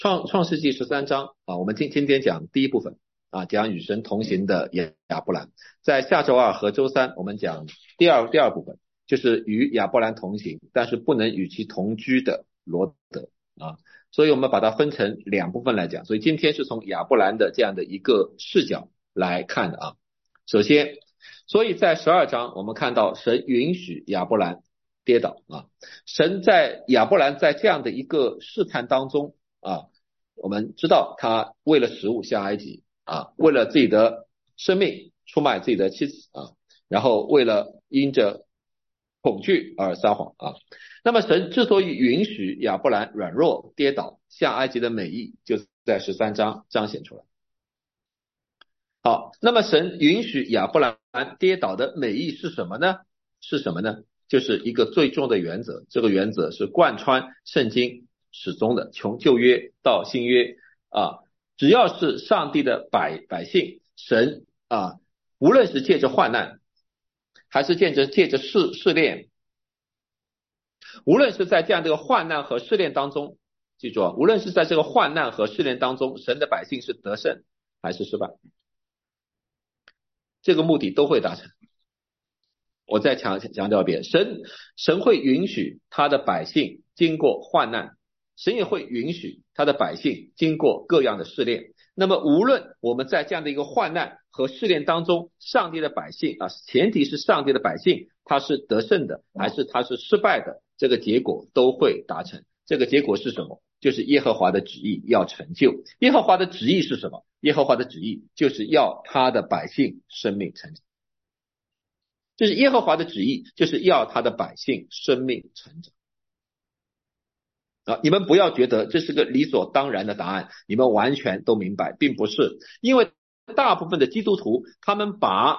创世纪13章啊，我们今天讲第一部分啊，讲与神同行的亚伯兰。在下周二和周三我们讲第二部分，就是与亚伯兰同行，但是不能与其同居的罗德啊。所以我们把它分成两部分来讲。所以今天是从亚伯兰的这样的一个视角来看的啊。首先，所以在12章我们看到神允许亚伯兰跌倒啊，神在亚伯兰在这样的一个试探当中啊，我们知道他为了食物下埃及啊，为了自己的生命出卖自己的妻子啊，然后为了因着恐惧而撒谎啊。那么神之所以允许亚伯兰软弱跌倒下埃及的美意，就在13章彰显出来。好，那么神允许亚伯兰跌倒的美意是什么呢？就是一个最重的原则，这个原则是贯穿圣经始终的，从旧约到新约啊，只要是上帝的百姓，神啊，无论是借着患难，还是借着试炼，无论是在这样的一个患难和试炼当中，记住啊，无论是在这个患难和试炼当中，神的百姓是得胜还是失败，这个目的都会达成。我再强调一遍，神会允许他的百姓经过患难，神也会允许他的百姓经过各样的试炼。那么无论我们在这样的一个患难和试炼当中，上帝的百姓啊，前提是上帝的百姓他是得胜的还是他是失败的，这个结果都会达成。这个结果是什么？就是耶和华的旨意要成就。耶和华的旨意是什么？耶和华的旨意就是要他的百姓生命成长。就是耶和华的旨意，就是要他的百姓生命成长啊！你们不要觉得这是个理所当然的答案，你们完全都明白，并不是。因为大部分的基督徒，他们把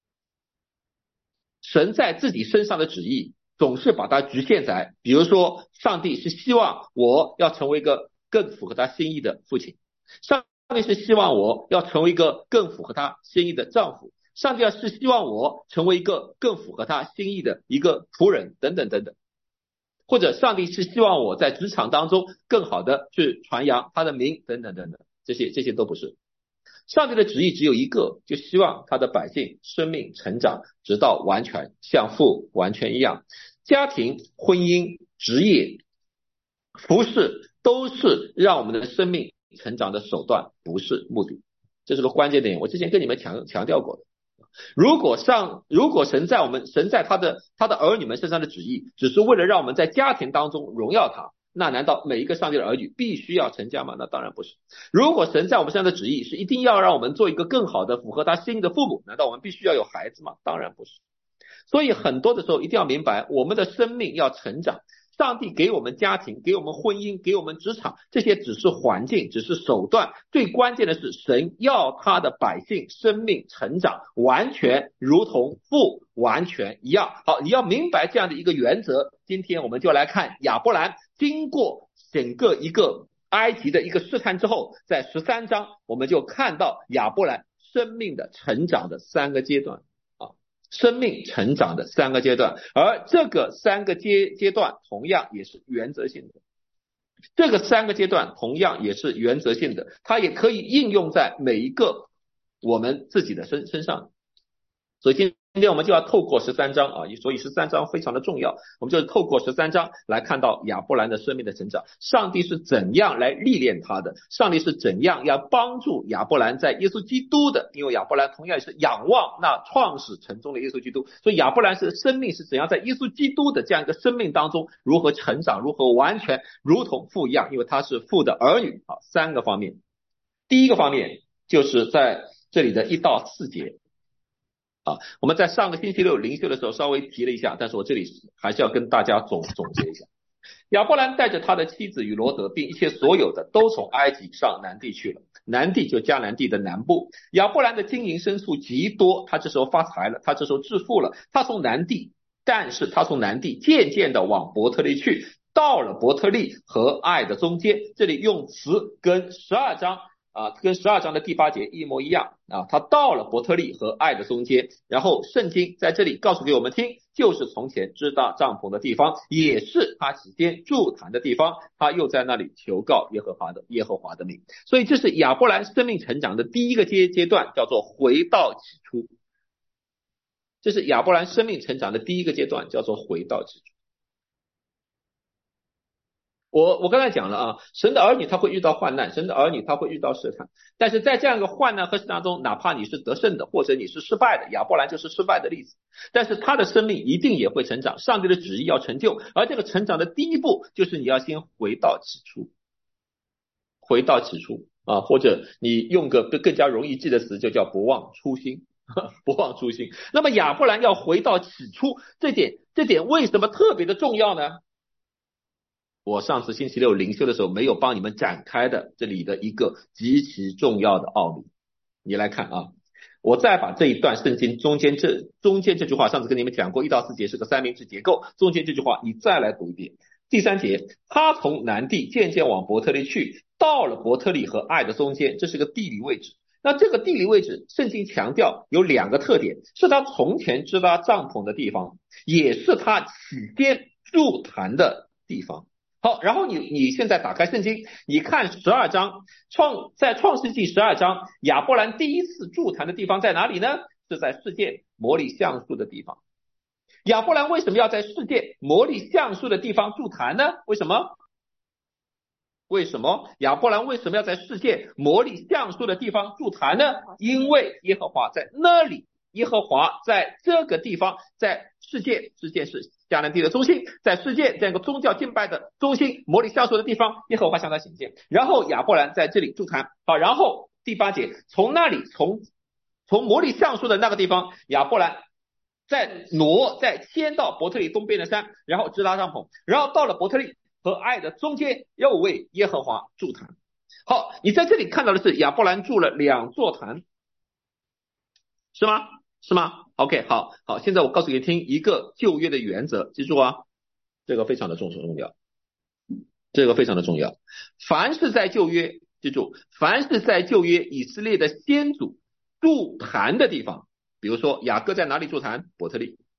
神在自己身上的旨意，总是把它局限在，比如说，上帝是希望我要成为一个更符合他心意的父亲，上帝是希望我要成为一个更符合他心意的丈夫。上帝是希望我成为一个更符合他心意的一个仆人等等等等，或者上帝是希望我在职场当中更好的去传扬他的名等等等等，这些都不是。上帝的旨意只有一个，就希望他的百姓生命成长，直到完全像父完全一样。家庭、婚姻、职业、服事都是让我们的生命成长的手段，不是目的。这是个关键点，我之前跟你们强调过的。如果神在他的儿女们身上的旨意只是为了让我们在家庭当中荣耀他，那难道每一个上帝的儿女必须要成家吗？那当然不是。如果神在我们身上的旨意是一定要让我们做一个更好的符合他心意的父母，难道我们必须要有孩子吗？当然不是。所以很多的时候一定要明白，我们的生命要成长，上帝给我们家庭，给我们婚姻，给我们职场，这些只是环境，只是手段，最关键的是神要他的百姓生命成长，完全如同父完全一样。好，你要明白这样的一个原则。今天我们就来看亚伯兰经过整个一个埃及的一个试探之后，在13章我们就看到亚伯兰生命的成长的3个阶段，生命成长的3个阶段，而这个3个阶段同样也是原则性的。这个3个阶段同样也是原则性的，它也可以应用在每一个我们自己的身上。所以今天我们就要透过13章啊，所以13章非常的重要，我们就是透过13章来看到亚伯兰的生命的成长，上帝是怎样来历练他的，上帝是怎样要帮助亚伯兰在耶稣基督的，因为亚伯兰同样是仰望那创始成终的耶稣基督，所以亚伯兰是生命是怎样在耶稣基督的这样一个生命当中如何成长，如何完全如同父一样，因为他是父的儿女啊。3个方面，第一个方面就是在这里的1到4节。我们在上个星期六灵修的时候稍微提了一下，但是我这里还是要跟大家总结一下。亚伯兰带着他的妻子与罗德并一切所有的都从埃及上南地去了，南地就迦南地的南部。亚伯兰的金银牲畜极多，他这时候发财了，他这时候致富了，但是他从南地渐渐的往伯特利去，到了伯特利和爱的中间，这里用词跟12章的第8节一模一样啊，他到了伯特利和爱的中间，然后圣经在这里告诉给我们听， 就是从前支搭帐篷的地方，也是他起先筑坛的地方，他又在那里求告耶和华的名。所以这是亚伯兰生命成长的第一个阶段，叫做回到起初。这是亚伯兰生命成长的第一个阶段，叫做回到起初。我刚才讲了啊，神的儿女他会遇到患难，神的儿女他会遇到试探，但是在这样一个患难和试探中，哪怕你是得胜的，或者你是失败的，亚伯兰就是失败的例子，但是他的生命一定也会成长，上帝的旨意要成就，而这个成长的第一步就是你要先回到起初，回到起初啊，或者你用个更加容易记的词，就叫不忘初心。不忘初心。那么亚伯兰要回到起初，这点为什么特别的重要呢？我上次星期六灵修的时候没有帮你们展开的这里的一个极其重要的奥秘，你来看啊，我再把这一段圣经中间这句话，上次跟你们讲过1到4节是个三明治结构，中间这句话你再来读一遍。第3节，他从南地渐渐往伯特利去，到了伯特利和爱的中间，这是个地理位置。那这个地理位置，圣经强调有2个特点，是他从前支搭帐篷的地方，也是他起先筑坛的地方。好，然后你现在打开圣经，你看12章，在创世纪12章，亚伯兰第一次筑坛的地方在哪里呢？是在世界摩利橡树的地方。亚伯兰为什么要在世界摩利橡树的地方筑坛呢？为什么亚伯兰为什么要在世界摩利橡树的地方筑坛呢？因为耶和华在那里，耶和华在这个地方，在世界是迦南地的中心，在世界这样一个宗教敬拜的中心，摩利橡树的地方，耶和华向他显现，然后亚伯兰在这里筑坛。好，然后第8节，从那里从摩利橡树的那个地方，亚伯兰再迁到伯特利东边的山，然后支搭帐篷，然后到了伯特利和爱的中间，又为耶和华筑坛。好，你在这里看到的是亚伯兰筑了2座坛，是吗 ？OK， 好，现在我告诉你听一个旧约的原则，记住啊，这个非常的重要，这个非常的重要。凡是在旧约，记住，凡是在旧约以色列的先祖筑坛的地方，比如说雅各在哪里筑坛？伯特利。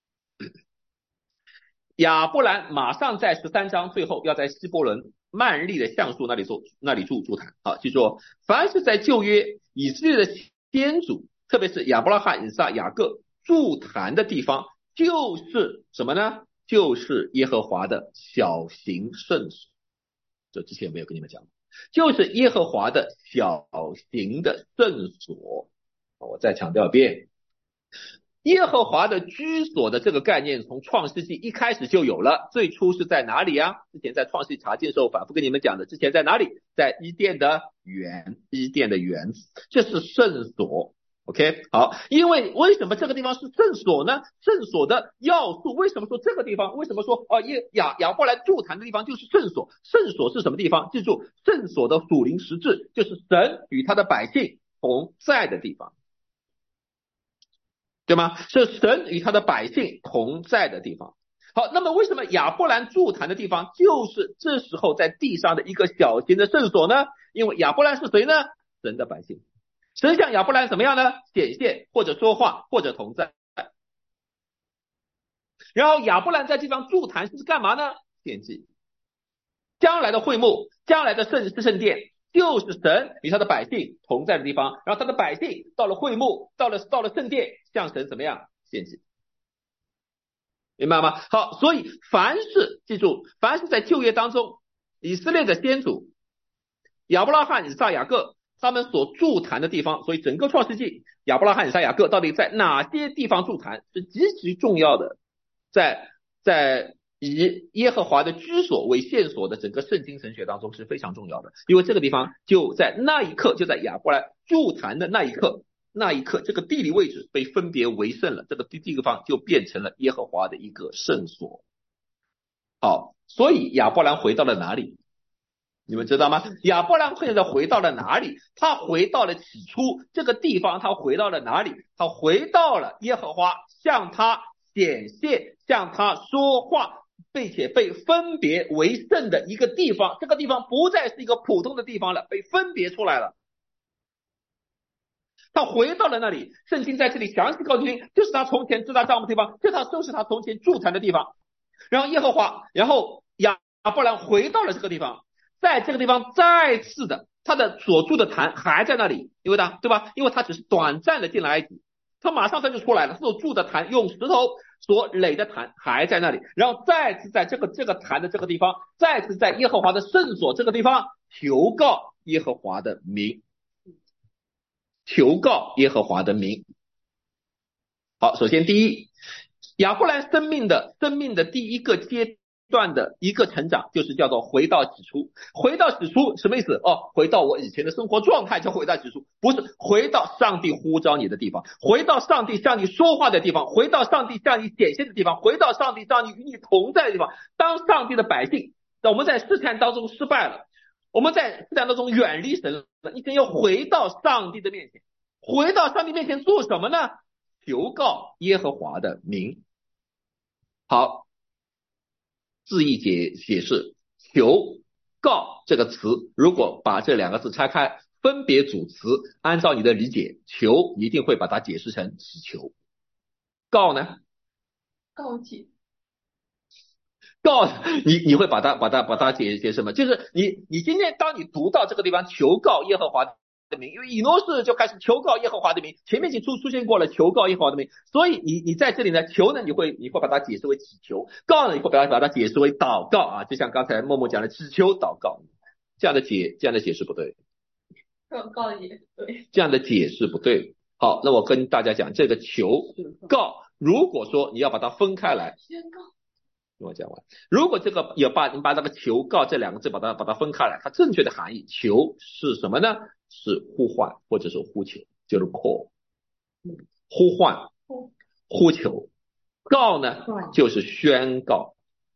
亚伯兰马上在13章最后要在希伯伦曼利的橡树那里筑坛。好，记住，凡是在旧约以色列的先祖，特别是亚伯拉罕、以撒、雅各筑坛的地方，就是什么呢？就是耶和华的小型圣所。这之前有没有跟你们讲？就是耶和华的小型的圣所。我再强调一遍，耶和华的居所的这个概念从创世纪一开始就有了，最初是在哪里啊？之前在创世纪查经的时候反复跟你们讲的，之前在哪里？在伊甸的园子，这是圣所。OK， 好，因为什么这个地方是圣所呢？圣所的要素，为什么说这个地方？为什么说亚伯兰筑坛的地方就是圣所？圣所是什么地方？记住，圣所的属灵实质就是神与他的百姓同在的地方，对吗？是神与他的百姓同在的地方。好，那么为什么亚伯兰筑坛的地方就是这时候在地上的一个小型的圣所呢？因为亚伯兰是谁呢？神的百姓。神向亚伯兰怎么样呢？显现或者说话或者同在。然后亚伯兰在地方筑坛是干嘛呢？献祭。将来的会幕，将来的圣殿，就是神与他的百姓同在的地方。然后他的百姓到了会幕，到了圣殿，向神怎么样献祭？明白吗？好，所以记住，凡是在旧约当中，以色列的先祖亚伯拉罕、以撒、雅各他们所筑坛的地方，所以整个创世纪，亚伯拉罕、以撒、雅各到底在哪些地方筑坛是极其重要的，在以耶和华的居所为线索的整个圣经神学当中是非常重要的，因为这个地方就在那一刻，就在亚伯兰筑坛的那一刻，这个地理位置被分别为圣了，这个地方就变成了耶和华的一个圣所。好，所以亚伯兰回到了哪里？你们知道吗？亚伯兰现在回到了哪里？他回到了起初这个地方，他回到了哪里？他回到了耶和华向他显现，向他说话，并且被分别为圣的一个地方。这个地方不再是一个普通的地方了，被分别出来了。 他回到了那里。圣经在这里详细告诉你，就是他从前支搭帐幕的地方，就是他从前筑坛的地方。然后亚伯兰回到了这个地方，在这个地方再次的他的所住的坛还在那里，因为他对吧？因为他只是短暂的进了埃及，他马上他就出来了，他所住的坛用石头所垒的坛还在那里，然后再次在这个坛的这个地方，再次在耶和华的圣所这个地方求告耶和华的名，求告耶和华的名。好，首先第一，亚伯兰生命的第一个阶段的一个成长，就是叫做回到起初。回到起初什么意思？回到我以前的生活状态叫回到起初，不是回到上帝呼召你的地方，回到上帝向你说话的地方，回到上帝向你显现的地方，回到上帝让你与你同在的地方。当上帝的百姓，我们在试探当中失败了，我们在试探当中远离神了，你真要回到上帝的面前。回到上帝面前做什么呢？求告耶和华的名。好，字义解释，求告这个词，如果把这两个字拆开，分别主词，按照你的理解，求一定会把它解释成祈求，告呢？ 告解。 告你会把它解什么？就是你今天当你读到这个地方求告耶和华的名，因为以诺士就开始求告耶和华的名，前面已经出现过了求告耶和华的名，所以你在这里呢，求呢你会把它解释为祈求，告呢你会把它解释为祷告啊，就像刚才默默讲的祈求祷告，这样的解释不对， 告也对， 这样的解释不对。好，那我跟大家讲，这个求告，如果说你要把它分开来， 宣告。 我讲完，如果这个你把这个求告这两个字把它分开来，它正确的含义，求是什么呢？是呼唤或者是呼求，就是 call， 呼唤呼求，告呢就是宣告，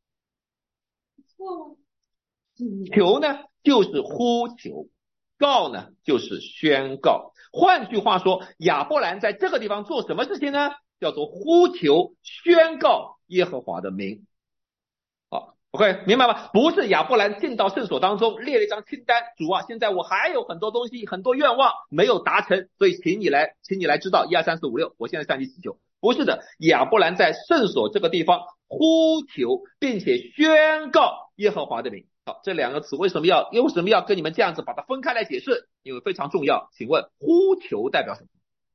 求呢就是呼求，告呢就是宣告。换句话说，亚伯兰在这个地方做什么事情呢？叫做呼求宣告耶和华的名。OK， 明白吗？不是亚伯兰进到圣所当中列了一张清单，主啊，现在我还有很多东西很多愿望没有达成，所以请你来知道1 2 3 4 5 6，我现在向你祈求。不是的，亚伯兰在圣所这个地方呼求并且宣告耶和华的名。好，这两个词为什么要跟你们这样子把它分开来解释？因为非常重要。请问呼求代表什么？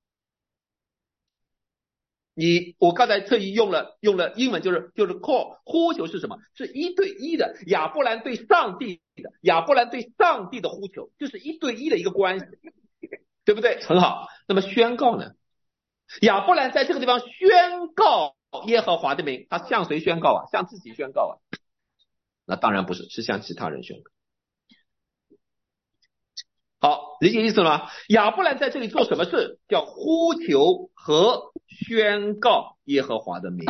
我刚才特意用了英文，就是 call， 呼求是什么？是一对一的，亚伯兰对上帝的呼求，就是一对一的一个关系，对不对？很好。那么宣告呢？亚伯兰在这个地方宣告耶和华的名，他向谁宣告啊？向自己宣告啊？那当然不是，是向其他人宣告。好，理解意思了吗？亚伯兰在这里做什么事？叫呼求和宣告耶和华的名。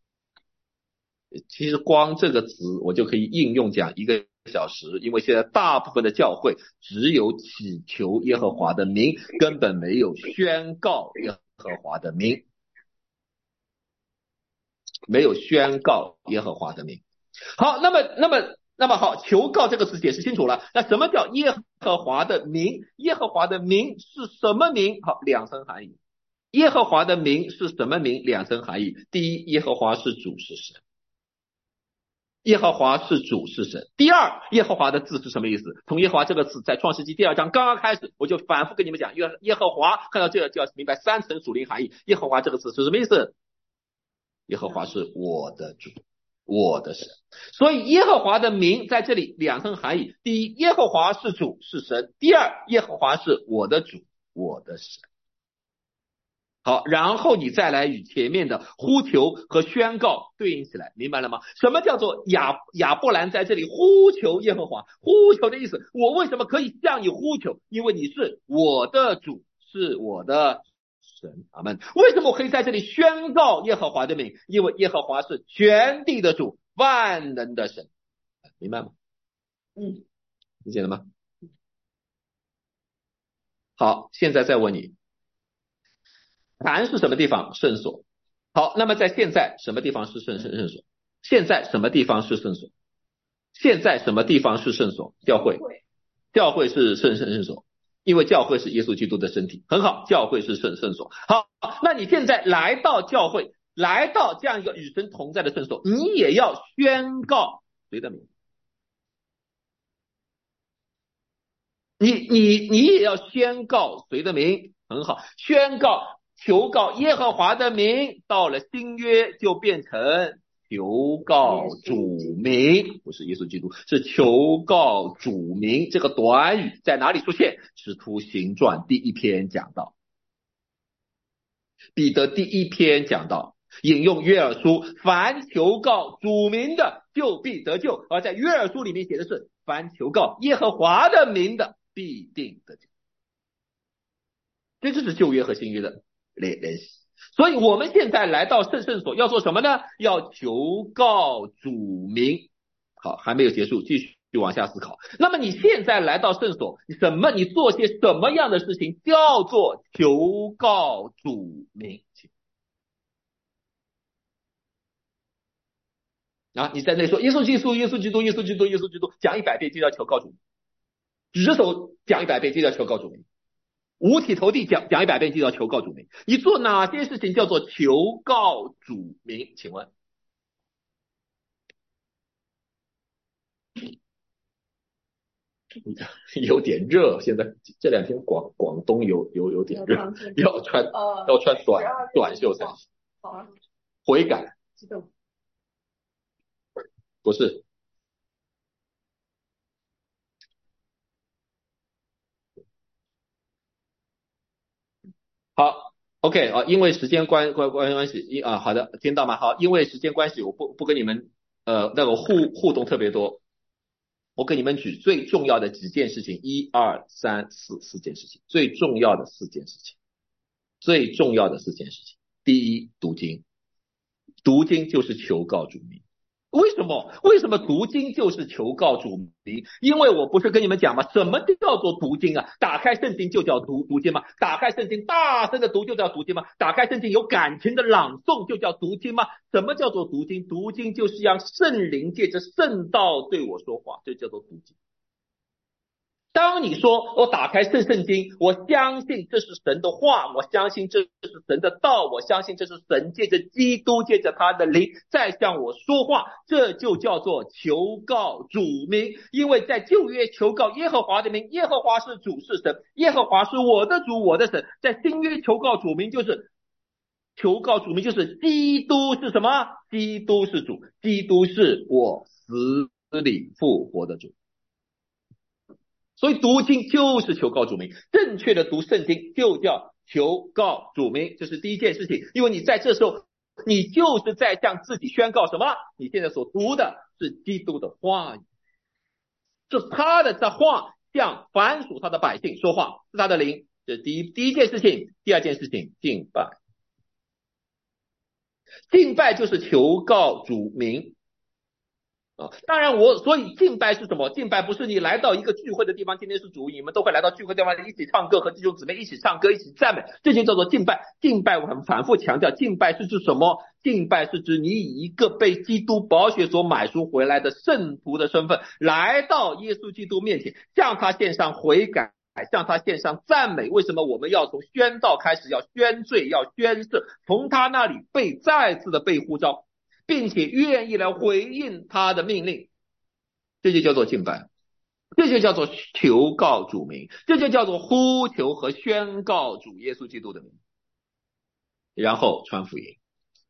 其实光这个词我就可以应用讲1个小时，因为现在大部分的教会只有祈求耶和华的名，根本没有宣告耶和华的名，没有宣告耶和华的名。好，那么好，求告这个词解释清楚了。那什么叫耶和华的名？耶和华的名是什么名？好，两层含义。耶和华的名是什么名？两层含义。第一，耶和华是主是神。耶和华是主是神。第二，耶和华的字是什么意思？从耶和华这个字在创世纪2章刚刚开始，我就反复跟你们讲，耶和华看到这个就要明白3层属灵含义。耶和华这个字是什么意思？耶和华是我的主，我的神。所以耶和华的名在这里两层含义。第一，耶和华是主是神。第二，耶和华是我的主，我的神。好，然后你再来与前面的呼求和宣告对应起来，明白了吗？什么叫做亚伯兰在这里呼求耶和华？呼求的意思，我为什么可以向你呼求？因为你是我的主，是我的神。阿们。为什么我可以在这里宣告耶和华的名？因为耶和华是全地的主，万能的神。明白吗？理解了吗？好，现在再问你，坛是什么地方？圣所。好，那么在现在什么地方是圣所？现在什么地方是圣所？现在什么地方是圣所？教会是圣所。 因为教会是耶稣基督的身体。很好，教会是圣所。好，那你现在来到教会，来到这样一个与神同在的圣所，你也要宣告谁的名？你也要宣告谁的名？很好，宣告求告耶和华的名。到了新约就变成求告主名，不是耶稣基督，是求告主名。这个短语在哪里出现？使徒行传第1篇讲到，彼得第1篇讲到，引用约珥书，凡求告主名的就必得救。而在约珥书里面写的是，凡求告耶和华的名的必定得救。这就是旧约和新约的联系。所以我们现在来到圣所要做什么呢？要求告主名。好，还没有结束，继续往下思考。那么你现在来到圣所，你做些什么样的事情叫做求告主名？啊，你在那说耶稣基督，耶稣基督，耶稣基督，耶稣基督，讲100遍就叫求告主名，举着手讲100遍就叫求告主名，五体投地讲100遍就叫求告主名。你做哪些事情叫做求告主名？请问？有点热，现在这2天广东有点热，要穿短袖才行。悔改？不是。好 ，OK 啊，因为时间关系好的，听到吗？好，因为时间关系，我不跟你们那个互动特别多。我给你们举最重要的几件事情，1、2、3、4件事情，最重要的4件事情，最重要的4件事情。第一，读经，读经就是求告主名。为什么读经就是求告主名？因为我不是跟你们讲吗？什么叫做读经啊？打开圣经就叫读经吗？打开圣经大声的读就叫读经吗？打开圣经有感情的朗诵就叫读经吗？什么叫做读经？读经就是让圣灵借着圣道对我说话，这叫做读经。当你说我打开圣经，我相信这是神的话，我相信这是神的道，我相信这是神借着基督借着他的灵在向我说话，这就叫做求告主名。因为在旧约求告耶和华的名，耶和华是主是神，耶和华是我的主我的神。在新约求告主名就是基督是什么？基督是主，基督是我死里复活的主。所以读经就是求告主名，正确的读圣经就叫求告主名，这是第一件事情。因为你在这时候，你就是在向自己宣告什么？你现在所读的是基督的话语，是他的话向凡属他的百姓说话，是他的灵。这是第一件事情。第二件事情，敬拜。敬拜就是求告主名。当然所以敬拜是什么？敬拜不是你来到一个聚会的地方，今天是主日，你们都会来到聚会地方一起唱歌，和弟兄姊妹一起唱歌一起赞美，这就叫做敬拜。敬拜我很反复强调，敬拜是指什么？敬拜是指你以一个被基督宝血所买赎回来的圣徒的身份来到耶稣基督面前，向他献上悔改，向他献上赞美。为什么我们要从宣道开始，要宣罪，要宣誓，从他那里再次的被呼召，并且愿意来回应他的命令，这就叫做敬拜，这就叫做求告主名，这就叫做呼求和宣告主耶稣基督的名。然后传福音。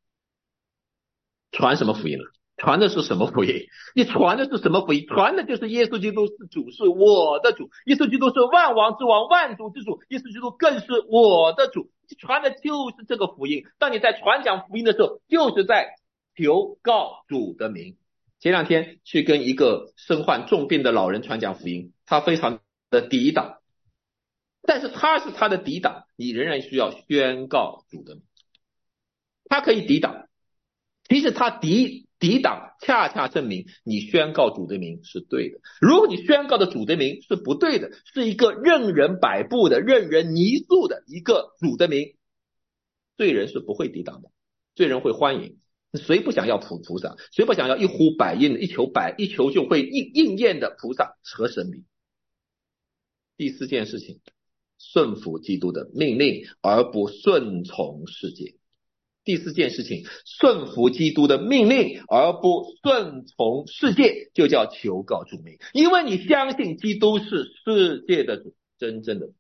传什么福音呢？传的是什么福音？你传的是什么福音？传的就是耶稣基督是主，是我的主。耶稣基督是万王之王，万主之主。耶稣基督更是我的主。传的就是这个福音。当你在传讲福音的时候，就是在求告主的名。前2天去跟一个身患重病的老人传讲福音，他非常的抵挡，但是他是他的抵挡，你仍然需要宣告主的名。他可以抵挡，其实他抵挡恰恰证明你宣告主的名是对的。如果你宣告的主的名是不对的，是一个任人摆布的任人泥塑的一个主的名，罪人是不会抵挡的，罪人会欢迎。谁不想要菩萨？谁不想要一呼百应的一求就会应验的菩萨和神明？第4件事情， 顺服基督的命令，而不顺从世界。第四件事情，顺服基督的命令而不顺从世界，就叫求告主名。因为你相信基督是世界的主，真正的主，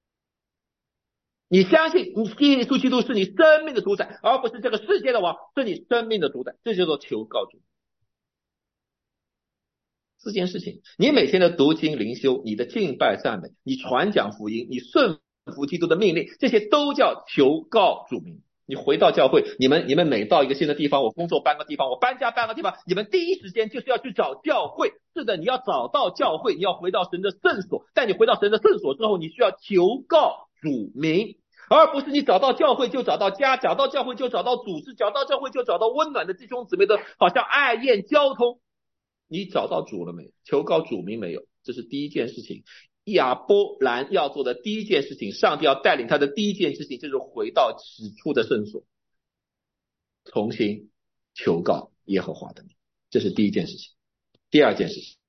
你相信耶稣基督是你生命的主宰，而不是这个世界的王，是你生命的主宰，这叫做求告主名。四件事情，你每天的读经灵修，你的敬拜赞美，你传讲福音，你顺服基督的命令，这些都叫求告主名。你回到教会，你们每到一个新的地方，我工作搬个地方，我搬家搬个地方，你们第一时间就是要去找教会。是的，你要找到教会，你要回到神的圣所，但你回到神的圣所之后，你需要求告主名，而不是你找到教会就找到家，找到教会就找到组织，找到教会就找到温暖的弟兄姊妹的好像爱宴交通。你找到主了没？求告主名没有？这是第一件事情。亚伯兰要做的第一件事情，上帝要带领他的第一件事情，就是回到起初的圣所，重新求告耶和华的名，这是第一件事情。第二件事情，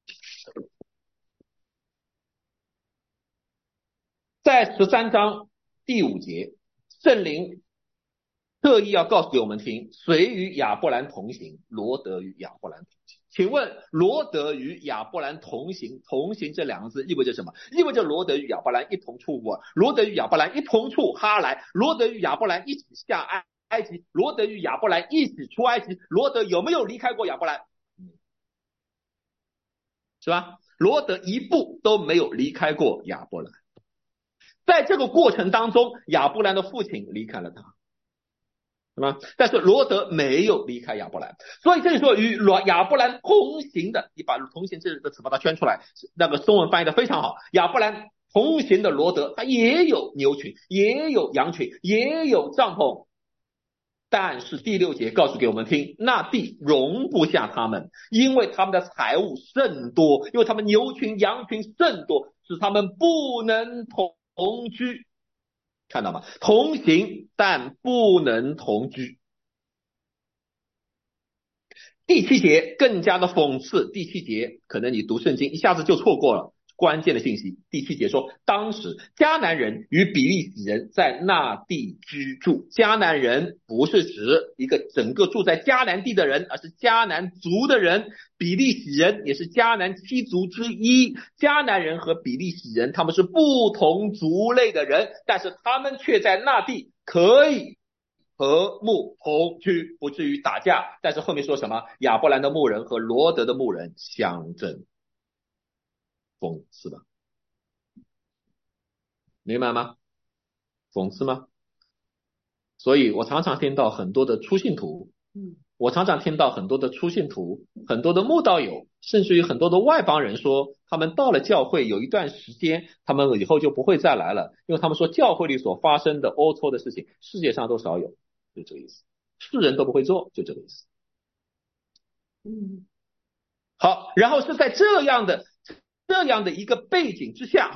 在13章第5节，圣灵特意要告诉给我们听，谁与亚伯兰同行，罗得与亚伯兰同行。请问罗得与亚伯兰同行，同行这两个字意味着什么？意味着罗得与亚伯兰一同出吾尔，罗得与亚伯兰一同出哈来，罗得与亚伯兰一起下埃及，罗得与亚伯兰一起出埃及。罗得有没有离开过亚伯兰？是吧？罗得一步都没有离开过亚伯兰。在这个过程当中，亚伯兰的父亲离开了他，是吧？但是罗得没有离开亚伯兰，所以这里说与亚伯兰同行的，你把同行这个词把它圈出来，那个中文翻译的非常好。亚伯兰同行的罗得，他也有牛群，也有羊群，也有帐篷，但是第6节告诉给我们听，那地容不下他们，因为他们的财物甚多，因为他们牛群羊群甚多，使他们不能同居。看到吗？同行但不能同居。第7节更加的讽刺，第7节可能你读圣经一下子就错过了关键的信息。第7节说，当时迦南人与比利洗人在那地居住。迦南人不是指一个整个住在迦南地的人，而是迦南族的人。比利洗人也是迦南7族之一。迦南人和比利洗人他们是不同族类的人，但是他们却在那地可以和睦同居，不至于打架。但是后面说什么？亚伯兰的牧人和罗得的牧人相争。讽刺吧？明白吗？讽刺吗？所以我常常听到很多的初信徒，很多的慕道友，甚至于很多的外邦人说，他们到了教会有一段时间，他们以后就不会再来了，因为他们说教会里所发生的龌龊的事情，世界上都少有，就这个意思。世人都不会做，就这个意思。好，然后是在这样的一个背景之下，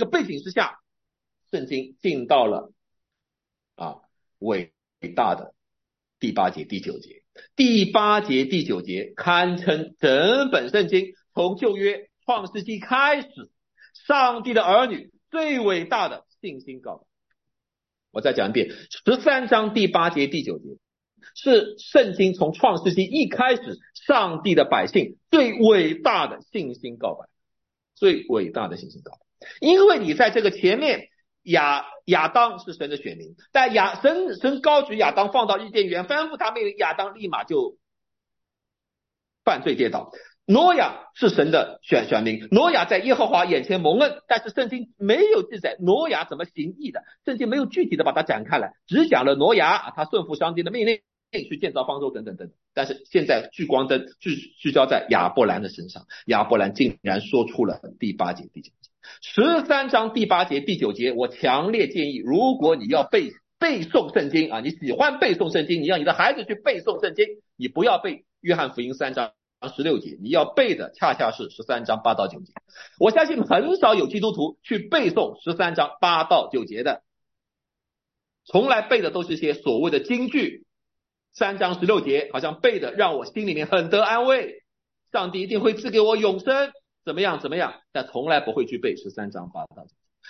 圣经进到了伟大的第8节第9节。第8节第9节堪称整本圣经从旧约创世纪开始，上帝的儿女最伟大的信心告白。我再讲一遍，13章第8节第9节是圣经从创世纪一开始，上帝的百姓最伟大的信心告白，最伟大的信心告白。因为你在这个前面，亚当是神的选民，但神高举亚当放到伊甸园，吩咐他命令，亚当立马就犯罪跌倒。挪亚是神的选民，挪亚在耶和华眼前蒙恩，但是圣经没有记载挪亚怎么行义的，圣经没有具体的把它展开来，只讲了挪亚他顺服上帝的命令去建造方舟等等等。但是现在聚光灯聚焦在亚伯兰的身上，亚伯兰竟然说出了第8节第9节。13章第8节第9节，我强烈建议，如果你要背诵圣经你喜欢背诵圣经，你让你的孩子去背诵圣经，你不要背约翰福音3章16节，你要背的恰恰是13章8到9节。我相信很少有基督徒去背诵13章8到9节的，从来背的都是一些所谓的金句。3章16节好像背的让我心里面很得安慰，上帝一定会赐给我永生，怎么样，但从来不会去背13章8到9节。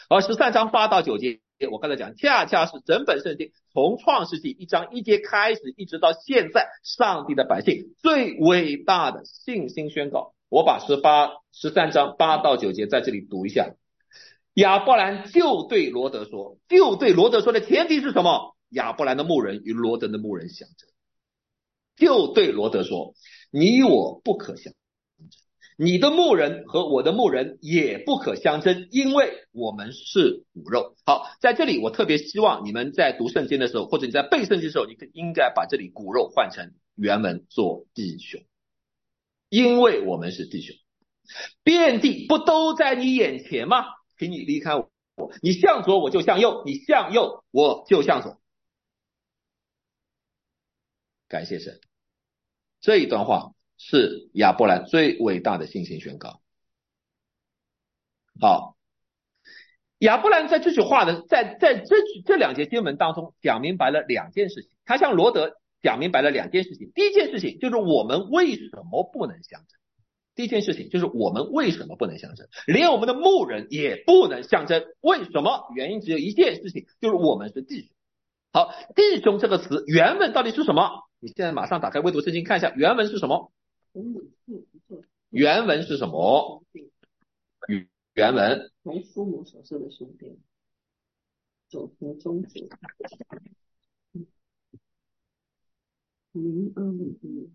而13章8到9节，我刚才讲，恰恰是整本圣经从创世纪1章1节开始，一直到现在，上帝的百姓最伟大的信心宣告。我把13章8到9节在这里读一下。亚伯兰就对罗德说，的前提是什么？亚伯兰的牧人与罗德的牧人相争。就对罗德说，你我不可相争，你的牧人和我的牧人也不可相争，因为我们是骨肉。好，在这里我特别希望你们在读圣经的时候，或者你在背圣经的时候，你应该把这里骨肉换成原文做弟兄，因为我们是弟兄。遍地不都在你眼前吗？请你离开我，你向左我就向右，你向右我就向左。感谢神。这一段话是亚伯兰最伟大的信心宣告。好，亚伯兰在这句话的在这两节经文当中讲明白了两件事情，他向罗德讲明白了两件事情。第一件事情就是我们为什么不能相争，连我们的牧人也不能相争。为什么？原因只有一件事情，就是我们是弟兄。好，弟兄这个词原文到底是什么？你现在马上打开微读圣经看一下原文是什么。原文是什么？原文为父母所生的兄弟，总和宗族。0251。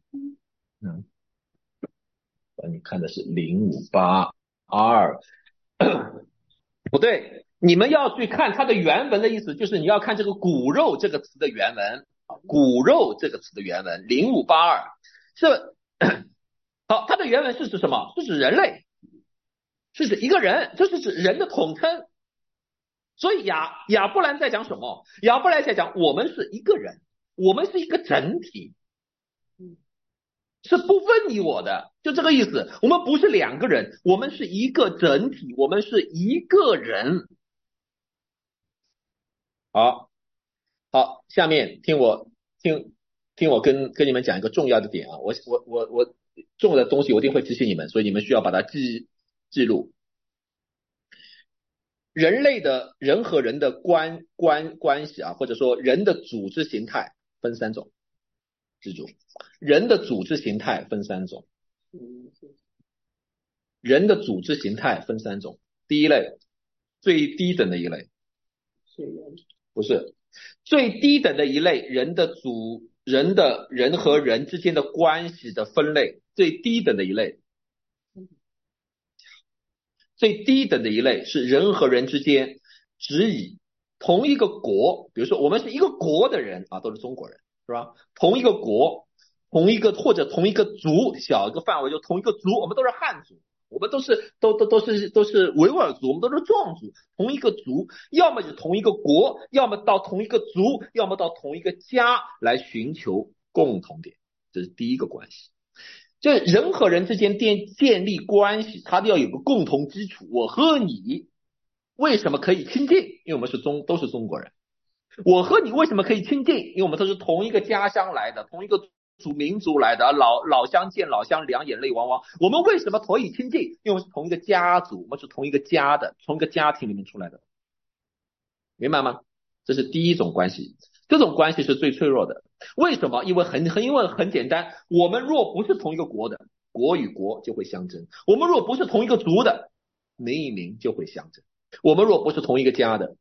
你看的是0582，不对，你们要去看它的原文的意思，就是你要看这个骨肉这个词的原文，骨肉这个词的原文0582是好，它的原文是指什么？是指人类，是指一个人，这是指人的统称。所以亚伯兰在讲什么？亚伯兰在讲我们是一个人，我们是一个整体，是不分你我的，就这个意思。我们不是两个人，我们是一个整体，我们是一个人。好，下面听我跟你们讲一个重要的点啊，我重要的东西我一定会提醒你们，所以你们需要把它记录。人和人的关系啊，或者说人的组织形态分3种，记住，人的组织形态分3种。人的组织形态分3种，第一类最低等的一类，不是最低等的一类，人和人之间的关系的分类，最低等的一类是人和人之间只以同一个国，比如说我们是一个国的人啊，都是中国人，是吧？同一个国，或者同一个族，小一个范围就同一个族，我们都是汉族，我们都是维吾尔族，我们都是壮族，同一个族，要么是同一个国，要么到同一个族，要么到同一个家来寻求共同点，这是第一个关系。这人和人之间建立关系，它都要有个共同基础。我和你为什么可以亲近？因为我们都是中国人。我和你为什么可以亲近？因为我们都是同一个家乡来的，同一个民族来的，老乡见老乡，两眼泪汪汪。我们为什么可以亲近？因为我们是同一个家族，我们是同一个家的，同一个家庭里面出来的，明白吗？这是第一种关系，这种关系是最脆弱的。为什么？因为很简单，我们若不是同一个国的，国与国就会相争；我们若不是同一个族的，民与民就会相争；我们若不是同一个家的，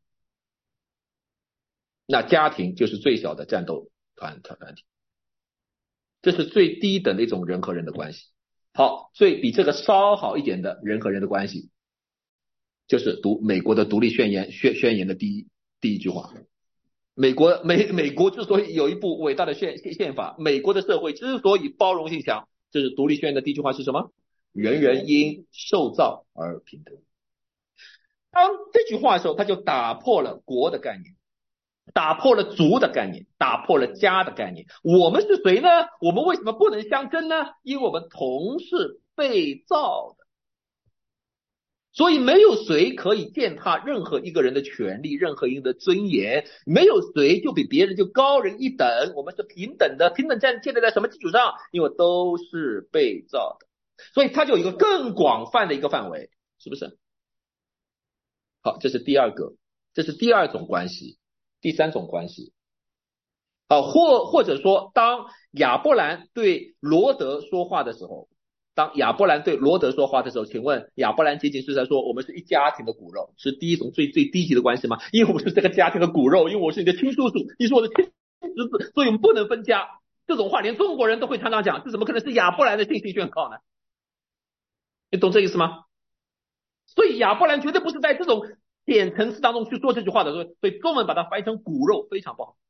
那家庭就是最小的战斗团体。这是最低等的一种人和人的关系。好，所以比这个稍好一点的人和人的关系，就是读美国的独立宣言的第一句话。美国之所以有一部伟大的宪法，美国的社会之所以包容性强，这是独立宣言的第一句话是什么？人人因受造而平等。当这句话的时候，他就打破了国的概念，打破了族的概念，打破了家的概念。我们是谁呢？我们为什么不能相争呢？因为我们同是被造的。所以没有谁可以践踏任何一个人的权利，任何一个人的尊严，没有谁就比别人就高人一等，我们是平等的。平等建立在什么基础上？因为都是被造的，所以它就有一个更广泛的一个范围，是不是？ 好，这是第二个，这是第二种关系。第三种关系，或者说，当亚伯兰对罗德说话的时候，请问亚伯兰仅仅是在说我们是一家庭的骨肉，是第一种最低级的关系吗？因为我是这个家庭的骨肉，因为我是你的亲叔叔，你是我的亲侄子，所以我们不能分家。这种话连中国人都会常常讲，这怎么可能是亚伯兰的信心宣告呢？你懂这意思吗？所以亚伯兰绝对不是在这种浅层次当中去说这句话的，所以中文把它翻译成骨肉非常不好。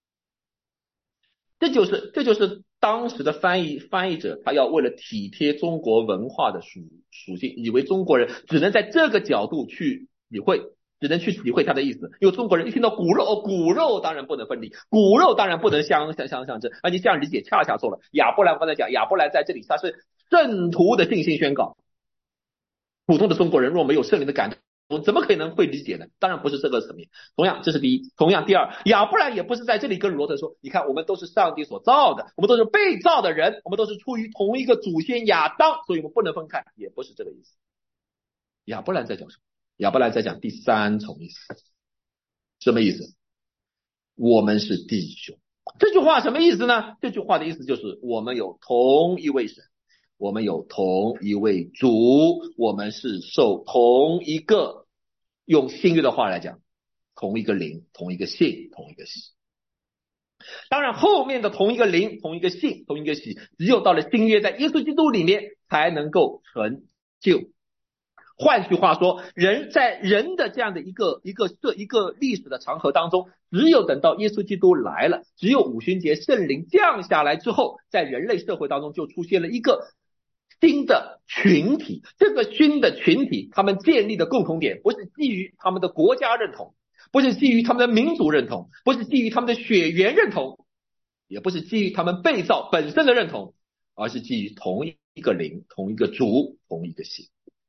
这就是当时的翻译者，他要为了体贴中国文化的属性，以为中国人只能在这个角度去体会，只能去体会他的意思。因为中国人一听到骨肉，骨肉当然不能分离，骨肉当然不能相争，而你这样理解恰恰错了。亚伯兰，我刚才讲，亚伯兰在这里他是圣徒的信心宣告。普通的中国人若没有圣灵的感动，怎么可能会理解呢？当然不是这个层面。同样，这是第一。同样，第二，亚伯兰也不是在这里跟罗德说，你看我们都是上帝所造的，我们都是被造的人，我们都是出于同一个祖先亚当，所以我们不能分开，也不是这个意思。亚伯兰在讲什么？亚伯兰在讲第三重意思。什么意思？我们是弟兄。这句话什么意思呢？这句话的意思就是我们有同一位神，我们有同一位主，我们是受同一个，用新约的话来讲，同一个灵，同一个信，同一个喜。当然后面的同一个灵，同一个信，同一个喜，只有到了新约，在耶稣基督里面才能够成就。换句话说，在人的这样的一个历史的长河当中，只有等到耶稣基督来了，只有五旬节圣灵降下来之后，在人类社会当中就出现了一个新的群体。这个新的群体他们建立的共同点不是基于他们的国家认同，不是基于他们的民族认同，不是基于他们的血缘认同，也不是基于他们被造本身的认同，而是基于同一个灵，同一个主，同一个信。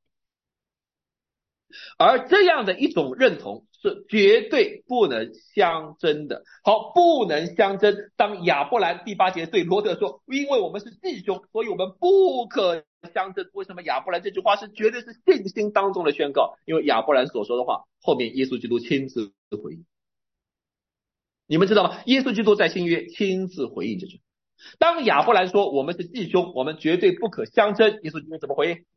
而这样的一种认同是绝对不能相争的。好，不能相争。当亚伯兰第8节对罗德说，因为我们是弟兄，所以我们不可相争。为什么亚伯兰这句话是绝对是信心当中的宣告？因为亚伯兰所说的话，后面耶稣基督亲自回应。你们知道吗？耶稣基督在新约亲自回应这句。当亚伯兰说我们是弟兄，我们绝对不可相争，耶稣基督怎么回应？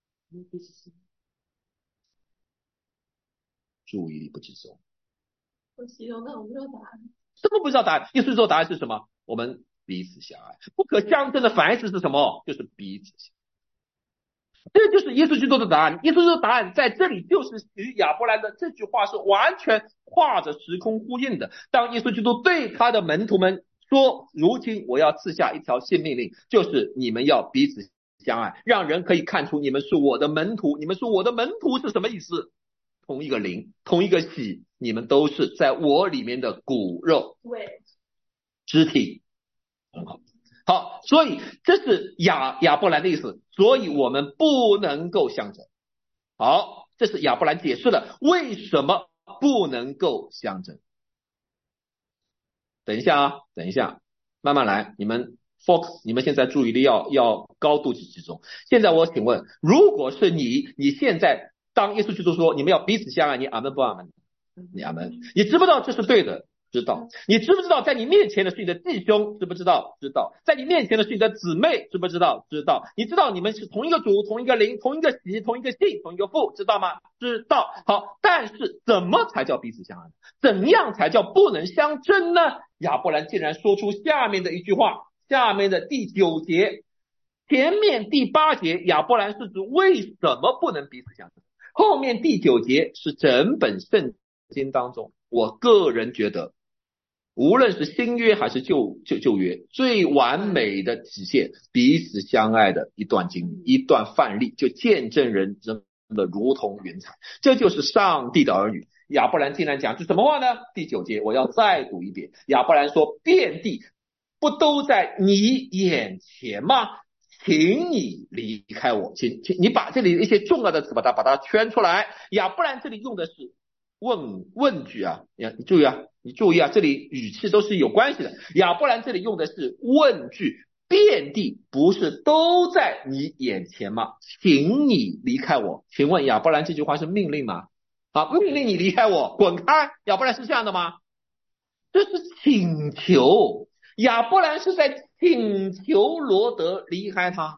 注意力不集中。 我集中，但我不知道答案。 怎么不知道答案？耶稣基督答案是什么？我们彼此相爱。不可相争的反义词是什么？就是彼此相爱。这就是耶稣基督的答案。耶稣基督的答案在这里就是与亚伯兰的这句话是完全跨着时空呼应的。当耶稣基督对他的门徒们说，如今我要赐下一条新命令，就是你们要彼此相爱，让人可以看出你们是我的门徒。你们是我的门徒是什么意思？同一个灵，同一个喜，你们都是在我里面的骨肉肢体。很好，好，所以这是亚伯兰的意思，所以我们不能够相争。好，这是亚伯兰解释了为什么不能够相争。等一下，慢慢来，你们 focus， 你们现在注意力要高度集中。现在我请问，如果是你现在当耶稣基督说你们要彼此相爱，你阿门不阿门？你阿门。你知不知道这是对的？知道。你知不知道在你面前的是你的弟兄？知不知道？知道。在你面前的是你的姊妹？知不知道？知道。你知道你们是同一个主，同一个灵，同一个喜，同一个信，同一个父，知道吗？知道。好，但是怎么才叫彼此相爱？怎样才叫不能相争呢？亚伯兰竟然说出下面的一句话，下面的第9节。前面第8节亚伯兰是指为什么不能彼此相争，后面第9节是整本圣经当中，我个人觉得无论是新约还是旧约，最完美的体现彼此相爱的一段经历，一段范例，就见证人真的如同云彩。这就是上帝的儿女。亚伯兰竟然讲出什么话呢？第9节我要再读一遍。亚伯兰说，遍地不都在你眼前吗？请你离开我，请你把这里一些重要的词把它圈出来。亚伯兰这里用的是问句啊，你注意啊，这里语气都是有关系的。亚伯兰这里用的是问句，遍地不是都在你眼前吗？请你离开我。请问亚伯兰这句话是命令吗？ 啊，命令你离开我，滚开，亚伯兰是这样的吗？这是请求，亚伯兰是在请求罗德离开他。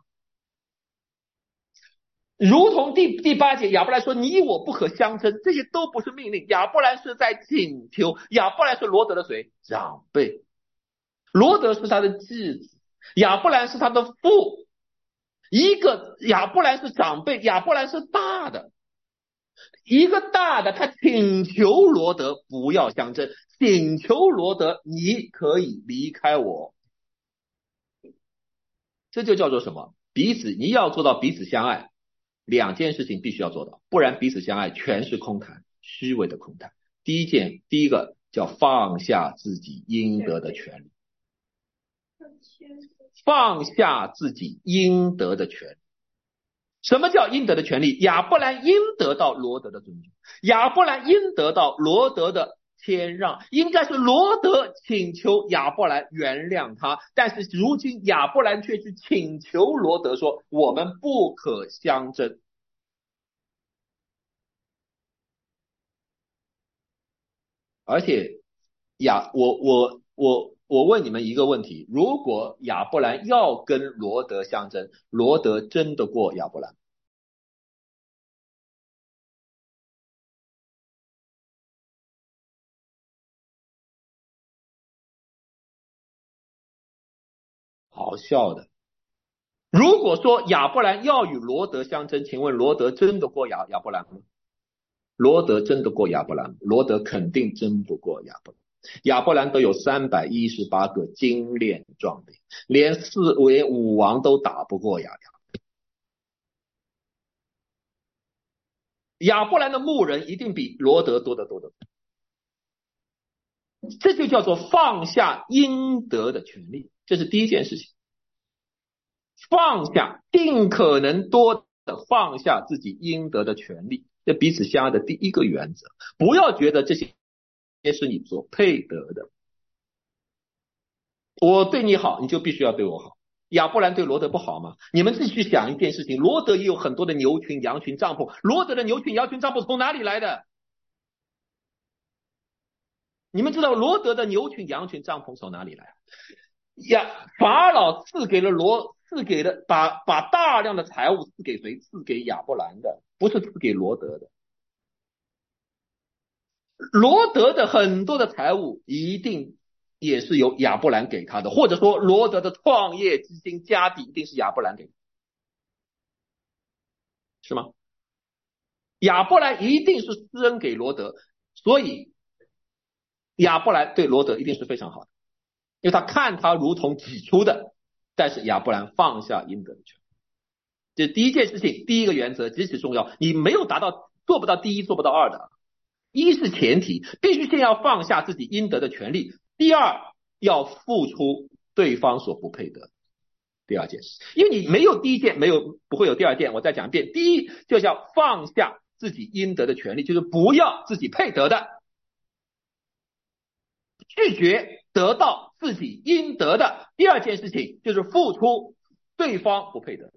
如同第八节，亚伯兰说你我不可相争，这些都不是命令，亚伯兰是在请求。亚伯兰是罗德的谁？长辈。罗德是他的继子，亚伯兰是他的父。亚伯兰是长辈，亚伯兰是大的。一个大的他请求罗德不要相争，请求罗德你可以离开我。这就叫做什么？彼此，你要做到彼此相爱，两件事情必须要做到，不然彼此相爱全是空谈，虚伪的空谈。第一个叫放下自己应得的权利，放下自己应得的权利。什么叫应得的权利？亚伯兰应得到罗德的尊重，亚伯兰应得到罗德的谦让，应该是罗德请求亚伯兰原谅他，但是如今亚伯兰却去请求罗德说我们不可相争。而且我问你们一个问题，如果亚伯兰要跟罗德相争，罗德争得过亚伯兰？好笑的。如果说亚伯兰要与罗德相争，请问罗德争得过亚伯兰吗？罗德争得过亚伯兰？罗德肯定争不过亚伯兰。亚伯兰都有318个精炼壮兵，连5王都打不过亚伯兰。亚伯兰的牧人一定比罗德多得多得多。这就叫做放下应得的权利，这是第一件事情。放下，尽可能多的放下自己应得的权利，这彼此相爱的第一个原则。不要觉得这些是你所配得的，我对你好你就必须要对我好。亚伯兰对罗德不好吗？你们自己去想一件事情，罗德也有很多的牛群羊群帐篷，罗德的牛群羊群帐篷从哪里来的？你们知道罗德的牛群羊群帐篷从哪里来？法老赐给了把大量的财物赐给谁？赐给亚伯兰的，不是赐给罗德的。罗德的很多的财物一定也是由亚伯兰给他的，或者说罗德的创业基金家底一定是亚伯兰给的，是吗？亚伯兰一定是施恩给罗德，所以亚伯兰对罗德一定是非常好的，因为他看他如同己出的，但是亚伯兰放下应得的权利。这第一件事情，第一个原则极其重要，你没有达到，做不到第一，做不到二的。一是前提，必须先要放下自己应得的权利；第二，要付出对方所不配得。第二件事，因为你没有第一件，不会有第二件。我再讲一遍，第一就叫放下自己应得的权利，就是不要自己配得的，拒绝得到自己应得的。第二件事情就是付出对方不配得。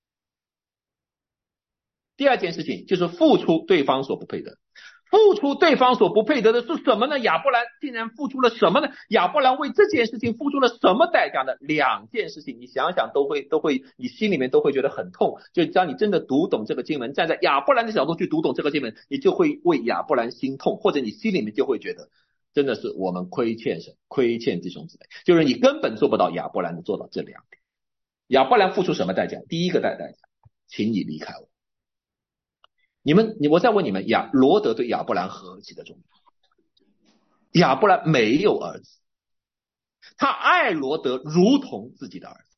第二件事情就是付出对方所不配得。付出对方所不配得的是什么呢？亚伯兰竟然付出了什么呢？亚伯兰为这件事情付出了什么代价呢？两件事情，你想想都会，你心里面都会觉得很痛。就当你真的读懂这个经文，站在亚伯兰的角度去读懂这个经文，你就会为亚伯兰心痛，或者你心里面就会觉得，真的是我们亏欠神，亏欠弟兄姊妹，就是你根本做不到亚伯兰的做到这两点。亚伯兰付出什么代价？第一个代价，请你离开我。我再问你们，罗德对亚伯兰何其的重要？亚伯兰没有儿子，他爱罗德如同自己的儿子，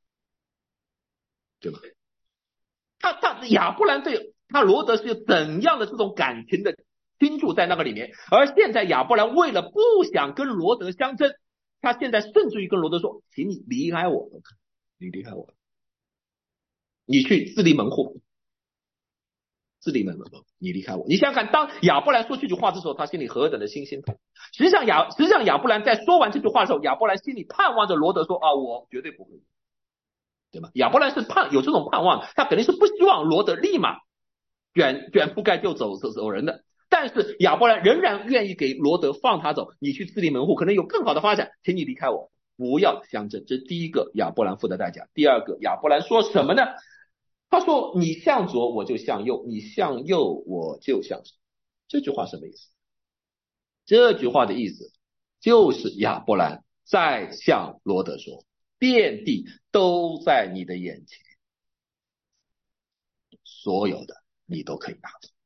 对吗？亚伯兰对罗德是有怎样的这种感情的倾注在那个里面？而现在亚伯兰为了不想跟罗德相争，他现在甚至于跟罗德说：“请你离开我，你离开我，你去自立门户。”你离开我。你想想看，当亚伯兰说这句话的时候，他心里何等的心痛。实际上亚伯兰在说完这句话的时候，亚伯兰心里盼望着罗德说啊，我绝对不会，对吗？亚伯兰是有这种盼望，他肯定是不希望罗德立马卷铺盖就走人的。但但是亚伯兰仍然愿意给罗德放他走，你去自立门户，可能有更好的发展，请你离开我，不要相争。这是第一个亚伯兰付的代价。第二个，亚伯兰说什么呢？他说你向左我就向右，你向右我就向左。这句话什么意思？这句话的意思就是亚伯兰在向罗德说，遍地都在你的眼前，所有的你都可以拿走。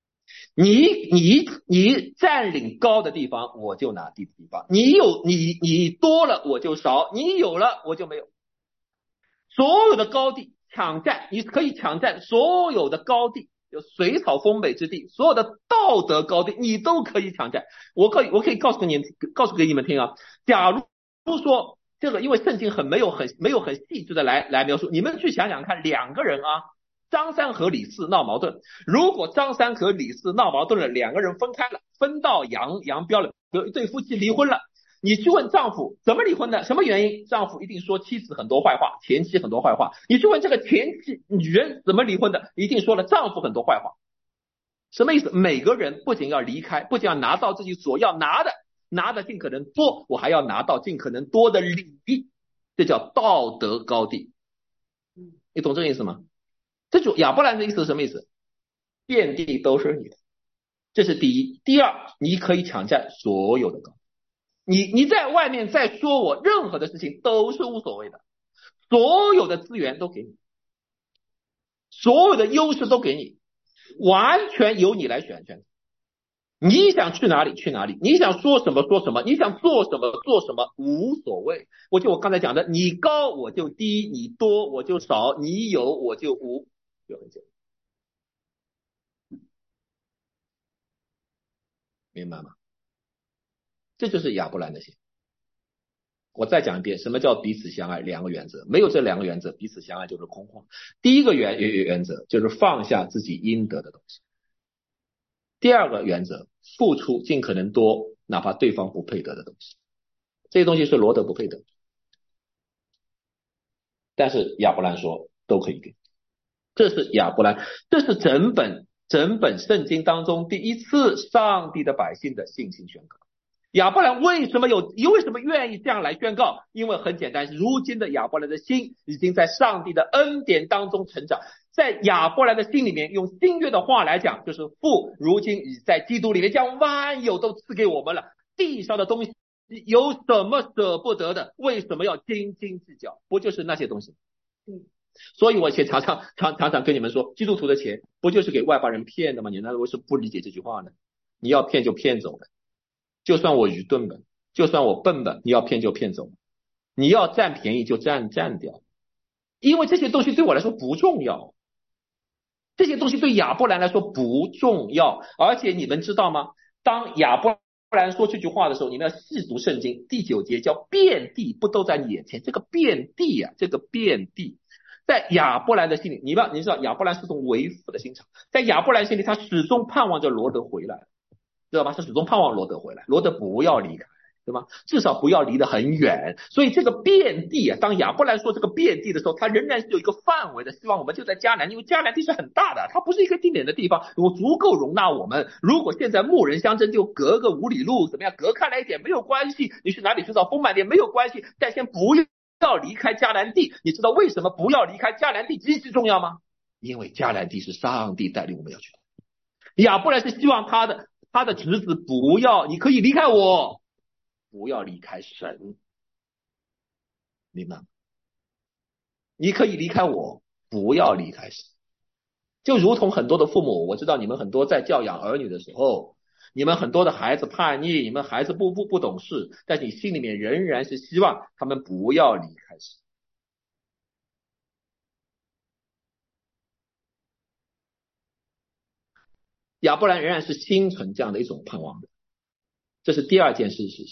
你占领高的地方，我就拿低的地方。你多了我就少，你有了我就没有。所有的高地抢占，你可以抢占所有的高地，就水草丰美之地，所有的道德高地你都可以抢占。我可以告诉给你们听啊，假如说这个，因为圣经没有很细致的来描述，你们去想想看，两个人啊，张三和李四闹矛盾，如果张三和李四闹矛盾了，两个人分开了，分道扬镳了，有一对夫妻离婚了，你去问丈夫怎么离婚的，什么原因，丈夫一定说妻子很多坏话，前妻很多坏话。你去问这个前妻女人怎么离婚的，一定说了丈夫很多坏话。什么意思？每个人不仅要离开，不仅要拿到自己所要拿的尽可能多，我还要拿到尽可能多的利益，这叫道德高地。你懂这个意思吗？这就亚伯兰的意思是什么意思？遍地都是你的，这是第一。第二，你可以抢占所有的高地，你在外面再说我任何的事情都是无所谓的，所有的资源都给你，所有的优势都给你，完全由你来选择。你想去哪里去哪里，你想说什么说什么，你想做什么做什么，无所谓。我刚才讲的，你高我就低，你多我就少，你有我就无，就很简单，明白吗？这就是亚伯兰的心。我再讲一遍，什么叫彼此相爱？两个原则，没有这两个原则，彼此相爱就是空话。第一个原则就是放下自己应得的东西。第二个原则，付出尽可能多，哪怕对方不配得的东西。这些东西是罗德不配得，但是亚伯兰说都可以给。这是亚伯兰，这是整本圣经当中第一次上帝的百姓的信心宣告。亚伯兰为什么愿意这样来宣告？因为很简单，如今的亚伯兰的心已经在上帝的恩典当中成长。在亚伯兰的心里面，用新约的话来讲，就是父如今已在基督里面将万有都赐给我们了，地上的东西有什么舍不得的？为什么要斤斤计较？不就是那些东西？所以我以前常常跟你们说，基督徒的钱不就是给外邦人骗的吗？你那为什么不理解这句话呢？你要骗就骗走了，就算我愚钝吧，就算我笨吧，你要骗就骗走，你要占便宜就占掉，因为这些东西对我来说不重要，这些东西对亚伯兰来说不重要。而且你们知道吗？当亚伯兰说这句话的时候，你们要细读圣经第9节，叫遍地不都在你眼前。这个遍地啊，这个遍地在亚伯兰的心里，你知道亚伯兰是种为父的心肠，在亚伯兰心里他始终盼望着罗德回来，知道吧？他始终盼望罗德回来，罗德不要离开，对吗？至少不要离得很远。所以这个遍地啊，当亚伯兰说这个遍地的时候，他仍然是有一个范围的，希望我们就在迦南，因为迦南地是很大的，它不是一个定点的地方，有足够容纳我们。如果现在牧人相争就隔个5里路，怎么样隔开来一点没有关系，你去哪里去找丰满点没有关系，但先不要离开迦南地。你知道为什么不要离开迦南地极其重要吗？因为迦南地是上帝带领我们要去的。亚伯兰是希望他的侄子不要，你可以离开我，不要离开神，明白吗？你可以离开我，不要离开神。就如同很多的父母，我知道你们很多在教养儿女的时候，你们很多的孩子叛逆，你们孩子不懂事，但是你心里面仍然是希望他们不要离开神。亚伯兰仍然是心存这样的一种盼望的，这是第二件事情。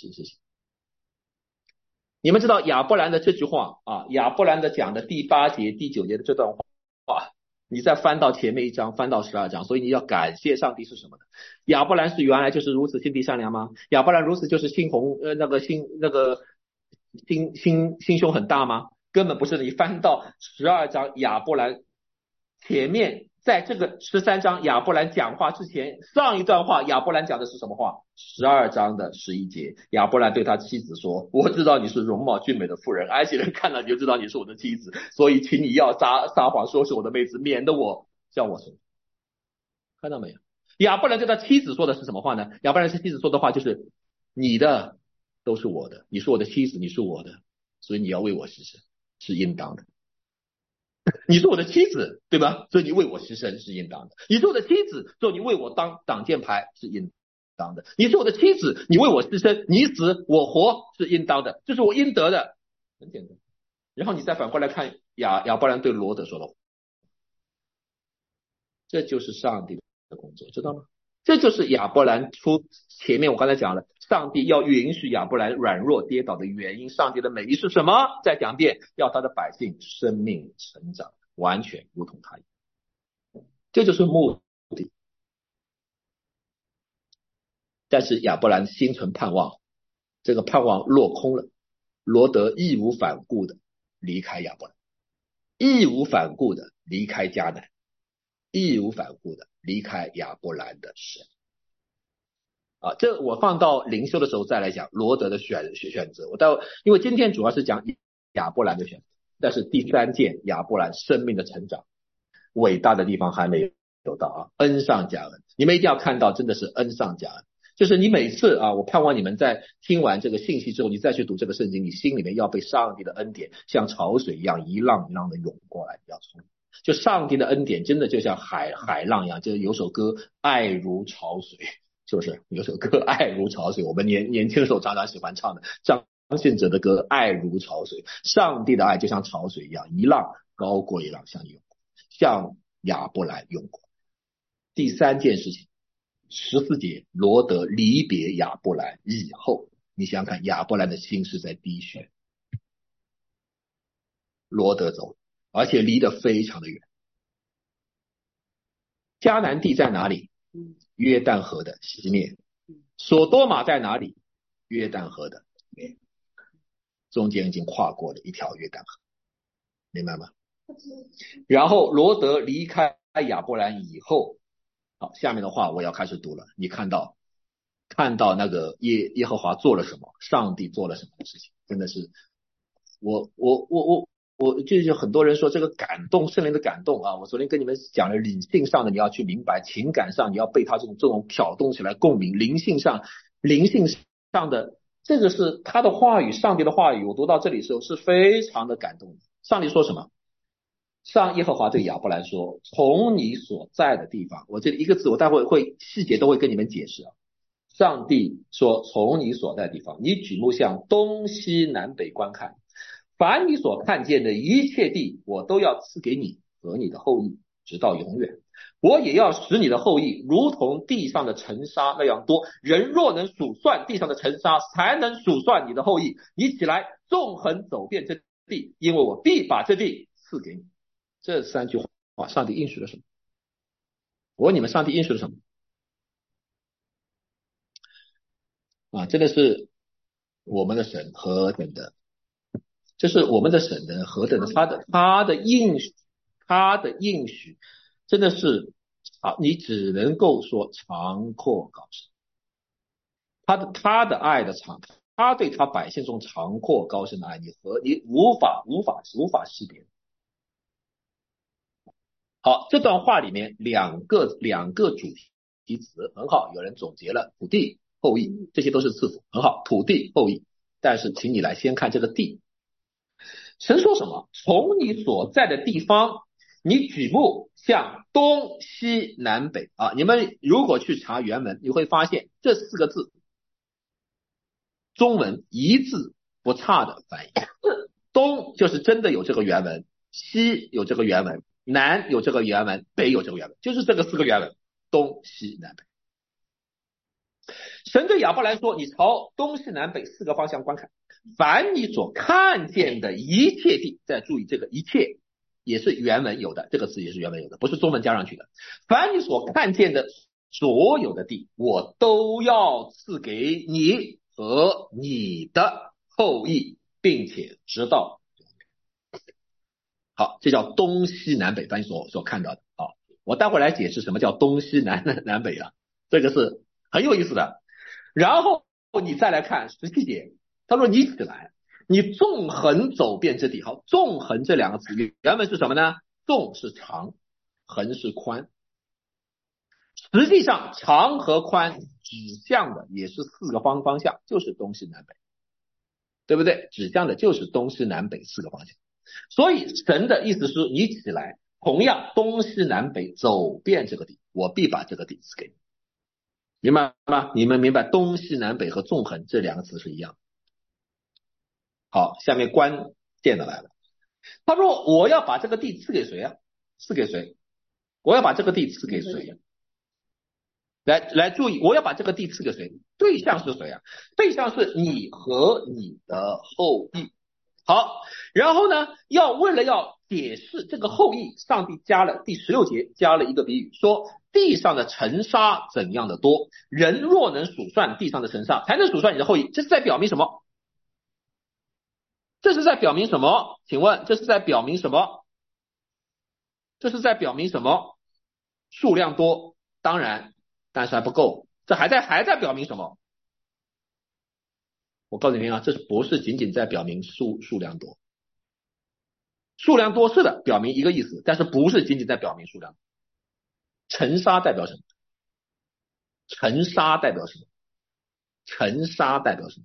你们知道亚伯兰的这句话啊，亚伯兰的讲的第8节、第9节的这段话，你再翻到前面一章，翻到12章，所以你要感谢上帝是什么呢？亚伯兰是原来就是如此心地善良吗？亚伯兰如此就是心胸很大吗？根本不是的。你翻到12章，亚伯兰前面在这个13章亚伯兰讲话之前，上一段话亚伯兰讲的是什么话？12章的11节，亚伯兰对他妻子说，我知道你是容貌俊美的妇人，埃及人看了你就知道你是我的妻子，所以请你要撒谎说是我的妹子，免得我向我说。看到没有？亚伯兰对他妻子说的是什么话呢？亚伯兰对妻子说的话就是你的都是我的，你是我的妻子，你是我的，所以你要为我牺牲，是应当的。你是我的妻子，对吧？所以你为我牺牲是应当的。你是我的妻子，所以你为我当挡箭牌是应当的。你是我的妻子，你为我牺牲，你死我活是应当的，这是我应得的，很简单。然后你再反过来看亚伯兰对罗德说的话，这就是上帝的工作，知道吗？这就是亚伯兰前面我刚才讲了，上帝要允许亚伯兰软弱跌倒的原因，上帝的美意是什么？再讲遍，要他的百姓生命成长，完全如同他一样，这就是目的。但是亚伯兰心存盼望，这个盼望落空了，罗德义无反顾的离开亚伯兰，义无反顾的离开迦南，义无反顾的离开亚伯兰的神。这我放到灵修的时候再来讲罗德的选择。因为今天主要是讲亚伯兰的选择，但是第3件亚伯兰生命的成长伟大的地方还没有到恩上加恩。你们一定要看到，真的是恩上加恩。就是你每次我盼望你们在听完这个信息之后，你再去读这个圣经，你心里面要被上帝的恩典像潮水一样一浪一浪的涌过来，要冲。就上帝的恩典真的就像海浪一样，就有首歌爱如潮水，是不是？有首歌爱如潮水，我们年轻的时候常常喜欢唱的张信哲的歌爱如潮水。上帝的爱就像潮水一样，一浪高过一浪向你涌过，向亚伯兰涌过。第3件事情14节，罗德离别亚伯兰以后，你想想看，亚伯兰的心是在滴血，罗德走，而且离得非常的远。迦南地在哪里？约旦河的西面。所多玛在哪里？约旦河的西面。中间已经跨过了一条约旦河，明白吗？然后罗德离开亚伯兰以后，好，下面的话我要开始读了。你看到那个耶和华做了什么，上帝做了什么事情，真的是我就是很多人说这个感动，圣灵的感动我昨天跟你们讲了，理性上的你要去明白，情感上你要被他这种挑动起来共鸣，灵性上的这个是他的话语，上帝的话语。我读到这里的时候是非常的感动的。上帝说什么？耶和华对亚伯兰说，从你所在的地方，我这里一个字我待会会细节都会跟你们解释上帝说，从你所在的地方，你举目向东西南北观看，凡你所看见的一切地，我都要赐给你和你的后裔，直到永远。我也要使你的后裔如同地上的尘沙那样多，人若能数算地上的尘沙，才能数算你的后裔。你起来纵横走遍这地，因为我必把这地赐给你。这3句话上帝应许了什么？我问你们，上帝应许了什么真的是我们的神何等的，这是我们的神的何等的，他的应许真的是你只能够说长阔高深。他的爱的他对他百姓中长阔高深的爱，你无法识别。好，这段话里面两个主题词很好，有人总结了土地后裔，这些都是字符，很好，土地后裔。但是请你来先看这个地，神说什么？从你所在的地方，你举目向东西南北你们如果去查原文，你会发现这4个字中文一字不差的翻译。东就是真的有这个原文，西有这个原文，南有这个原文，北有这个原文，就是这个4个原文，东西南北。神对亚伯兰说，你朝东西南北4个方向观看，凡你所看见的一切地，再注意这个一切也是原文有的，这个词也是原文有的，不是中文加上去的。凡你所看见的所有的地，我都要赐给你和你的后裔，并且直到好，这叫东西南北，凡你所看到的我待会儿来解释什么叫东西南北啊，这个是很有意思的。然后你再来看17节，他说你起来，你纵横走遍这地。好，纵横这两个词原本是什么呢？纵是长，横是宽。实际上长和宽指向的也是4个方向，就是东西南北，对不对？指向的就是东西南北4个方向。所以神的意思是你起来，同样东西南北走遍这个地，我必把这个地赐给你。明白吗？你们明白东西南北和纵横这2个词是一样的。好，下面关键的来了。他说我要把这个地赐给谁啊？赐给谁？我要把这个地赐给谁？来注意，我要把这个地赐给谁？对象是谁啊？对象是你和你的后裔。好，然后呢，为了要解释这个后裔，上帝加了第16节加了一个比喻，说地上的尘沙怎样的多，人若能数算地上的尘沙，才能数算你的后裔。这是在表明什么？这是在表明什么？请问这是在表明什么？这是在表明什么？数量多，当然，但是还不够。这还在表明什么？我告诉你啊，这不是仅仅在表明数量多。数量多是的，表明一个意思，但是不是仅仅在表明数量。尘沙代表什么？尘沙代表什么？尘沙代表什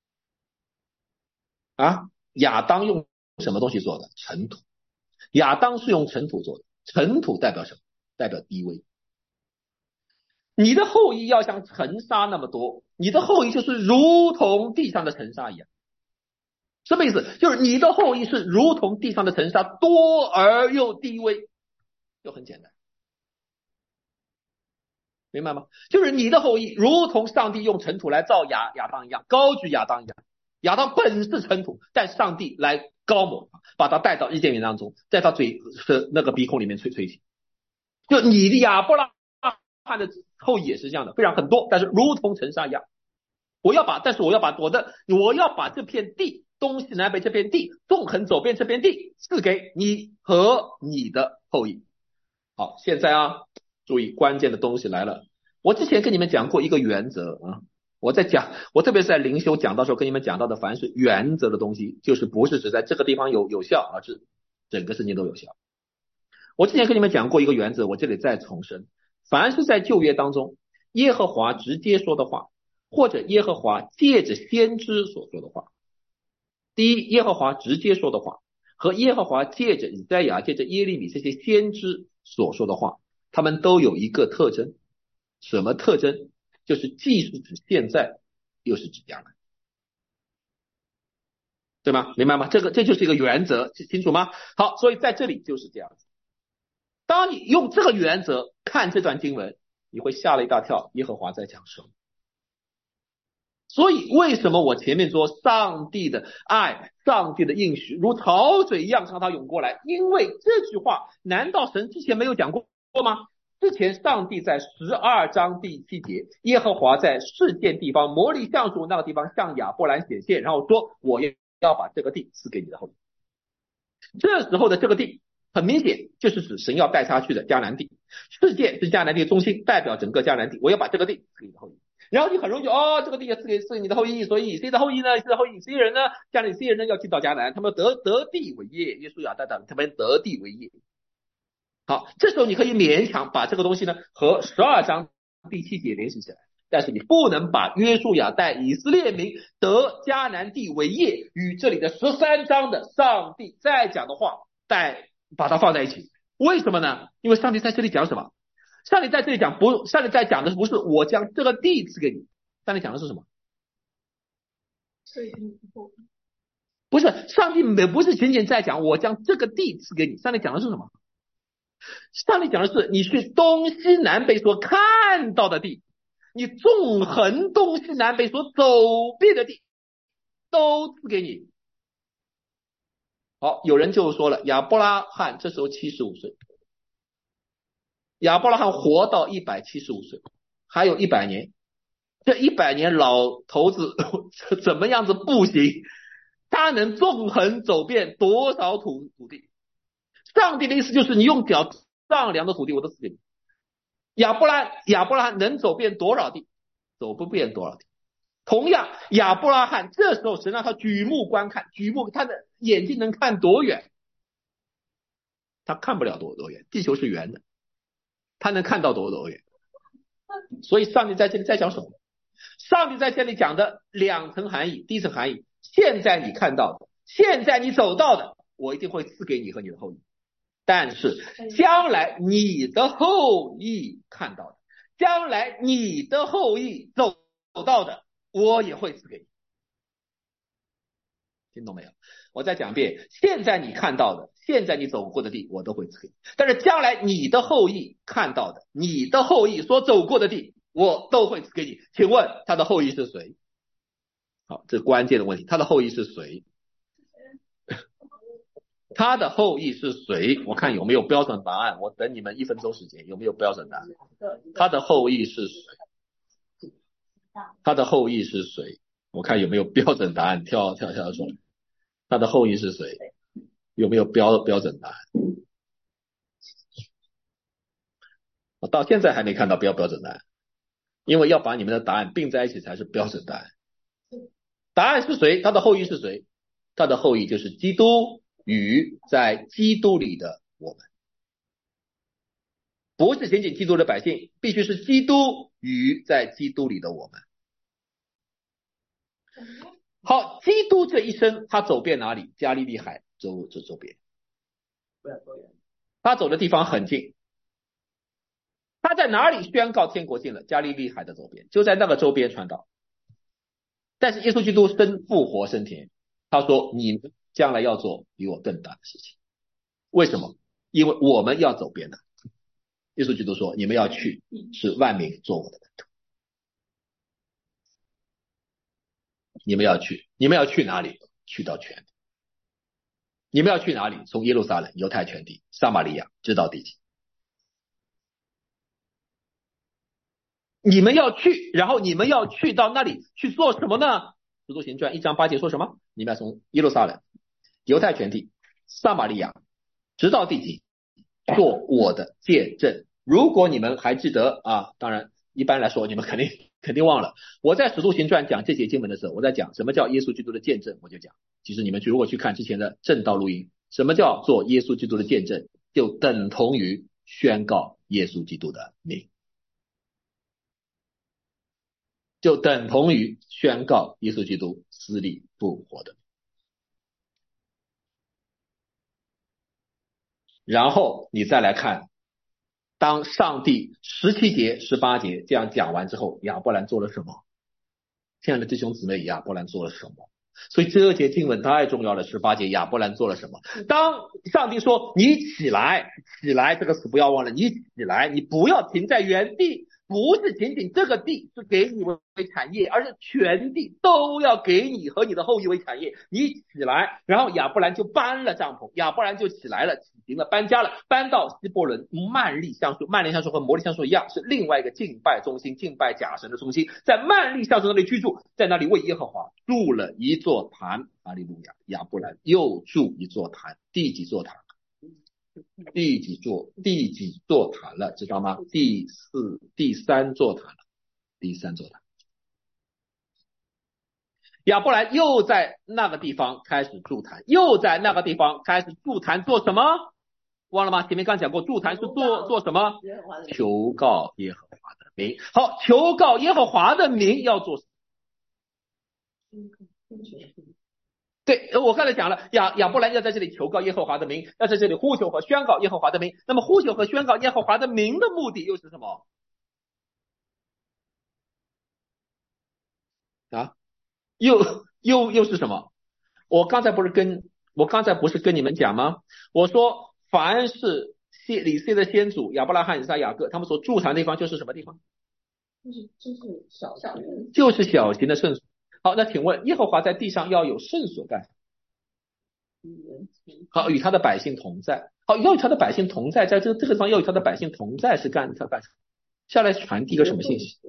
么？啊，亚当用什么东西做的？尘土。亚当是用尘土做的，尘土代表什么？代表低微。你的后裔要像尘沙那么多，你的后裔就是如同地上的尘沙一样。什么意思？就是你的后裔是如同地上的尘沙，多而又低微，就很简单，明白吗？就是你的后裔如同上帝用尘土来造亚当一样，高举亚当一样。亚当本是尘土，但上帝来高抹，把他带到伊甸园当中，在他那个鼻孔里面吹气。就你的亚伯拉罕的后裔也是这样的，非常很多，但是如同尘沙一样。我要把这片地，东西南北这片地，纵横走遍这片地，赐给你和你的后裔。好，现在啊，注意关键的东西来了。我之前跟你们讲过一个原则啊，我特别是在灵修讲到时候跟你们讲到的，凡是原则的东西，就是不是只在这个地方有效，而是整个圣经都有效。我之前跟你们讲过一个原则，我这里再重申，凡是在旧约当中，耶和华直接说的话，或者耶和华借着先知所说的话，第一，耶和华直接说的话和耶和华借着以赛亚、借着耶利米这些先知所说的话，他们都有一个特征。什么特征？就是既是指现在，又是指将来，对吗？明白吗？这就是一个原则，清楚吗？好，所以在这里就是这样子。当你用这个原则看这段经文，你会吓了一大跳，耶和华在讲什么？所以为什么我前面说上帝的爱，上帝的应许如潮水一样向他涌过来？因为这句话难道神之前没有讲过吗？之前上帝在12章第7节，耶和华在示剑地方摩利橡树那个地方向亚伯兰显现，然后说我要把这个地赐给你的后裔。这时候的这个地很明显就是指神要带他去的迦南地，示剑是迦南地的中心，代表整个迦南地，我要把这个地赐给你的后裔。然后你很容易这个地赐给你的后裔，所以以色列的后裔呢，以色列人呢，将来以色列人要进到迦南，他们得地为业，约书亚带他们得地为业。好，这时候你可以勉强把这个东西呢和12章第7节联系起来，但是你不能把约书亚带以色列民得迦南地为业与这里的13章的上帝在讲的话把它放在一起。为什么呢？因为上帝在这里讲什么？上帝在这里讲上帝在讲的不是我将这个地赐给你，上帝讲的是什么？不是，上帝不是仅仅在讲我将这个地赐给你，上帝讲的是什么？上帝讲的是你去东西南北所看到的地，你纵横东西南北所走遍的地都赐给你。好，有人就说了，亚伯拉罕这时候75岁，亚伯拉罕活到175岁，还有100年，这100年老头子怎么样子步行，他能纵横走遍多少土地？上帝的意思就是你用脚上良的土地我都赐给你。亚伯拉罕能走遍多少地？走不遍多少地。同样，亚伯拉罕这时候神让他举目观看，他的眼睛能看多远？他看不了多远，地球是圆的，他能看到多远？所以上帝在这里在讲什么？上帝在这里讲的两层含义。第一层含义，现在你看到的，现在你走到的，我一定会赐给你和你的后裔。但是将来你的后裔看到的，将来你的后裔走到的，我也会赐给你。听懂没有？我再讲一遍，现在你看到的，现在你走过的地，我都会赐给你。但是将来你的后裔看到的，你的后裔所走过的地，我都会赐给你。请问他的后裔是谁？好，这是关键的问题，他的后裔是谁？他的后裔是谁？我看有没有标准答案，我等你们1分钟时间，有没有标准答案？他的后裔是谁？他的后裔是谁？我看有没有标准答案，跳出来。他的后裔是谁？有没有标准答案？我到现在还没看到标准答案，因为要把你们的答案并在一起才是标准答案。答案是谁？他的后裔是谁？他的后裔就是基督与在基督里的我们，不是仅仅基督的百姓，必须是基督与在基督里的我们。好，基督这一生他走遍哪里？加利利海周边，他走的地方很近。他在哪里宣告天国近了？加利利海的周边，就在那个周边传道。但是耶稣基督复活升天，他说你们将来要做比我更大的事情。为什么？因为我们要走遍了。耶稣基督说你们要去，使万民做我的门徒。你们要去哪里？去到全地。你们要去哪里？从耶路撒冷、犹太全地、撒玛利亚直到地极。你们要去，然后你们要去到那里去做什么呢？使徒行传1章8节说什么？你们要从耶路撒冷、犹太全地、撒玛利亚直到地极，做我的见证。如果你们还记得啊，当然一般来说你们肯定忘了。我在使徒行传讲这节经文的时候，我在讲什么叫耶稣基督的见证，我就讲。其实你们如果去看之前的正道录音，什么叫做耶稣基督的见证，就等同于宣告耶稣基督的名。就等同于宣告耶稣基督死里复活的。然后你再来看，当上帝17节、18节这样讲完之后，亚伯兰做了什么？亲爱的弟兄姊妹，亚伯兰做了什么？所以这节经文太重要了。18节亚伯兰做了什么？当上帝说你起来，这个词不要忘了，你起来，你不要停在原地。不是仅仅这个地是给你为产业，而是全地都要给你和你的后裔为产业。你起来，然后亚伯兰就搬了帐篷，亚伯兰就起来了，起行了，搬家了，搬到希伯伦。曼利橡树和摩利橡树一样，是另外一个敬拜中心，敬拜假神的中心。在曼利橡树那里居住，在那里为耶和华筑了一座坛。哈利路亚！亚伯兰又筑一座坛，第几座坛？第几座坛了，知道吗？第三座坛了，第三座坛。亚伯兰又在那个地方开始筑坛，做什么？忘了吗？前面刚讲过，筑坛是做什么？求告耶和华的名。好，求告耶和华的名要做什么？对，我刚才讲了，亚伯兰要在这里求告耶和华的名，要在这里呼求和宣告耶和华的名。那么呼求和宣告耶和华的名的目的又是什么？啊，又是什么？我刚才不是跟你们讲吗？我说凡是以色列的先祖亚伯拉罕、以撒、雅各他们所筑坛的地方就是什么地方？就是小型的圣所。好，那请问耶和华在地上要有圣所干什么？好，与他的百姓同在。好，要与他的百姓同在，在这个地方要与他的百姓同在是干什么？下来传递一个什么信息？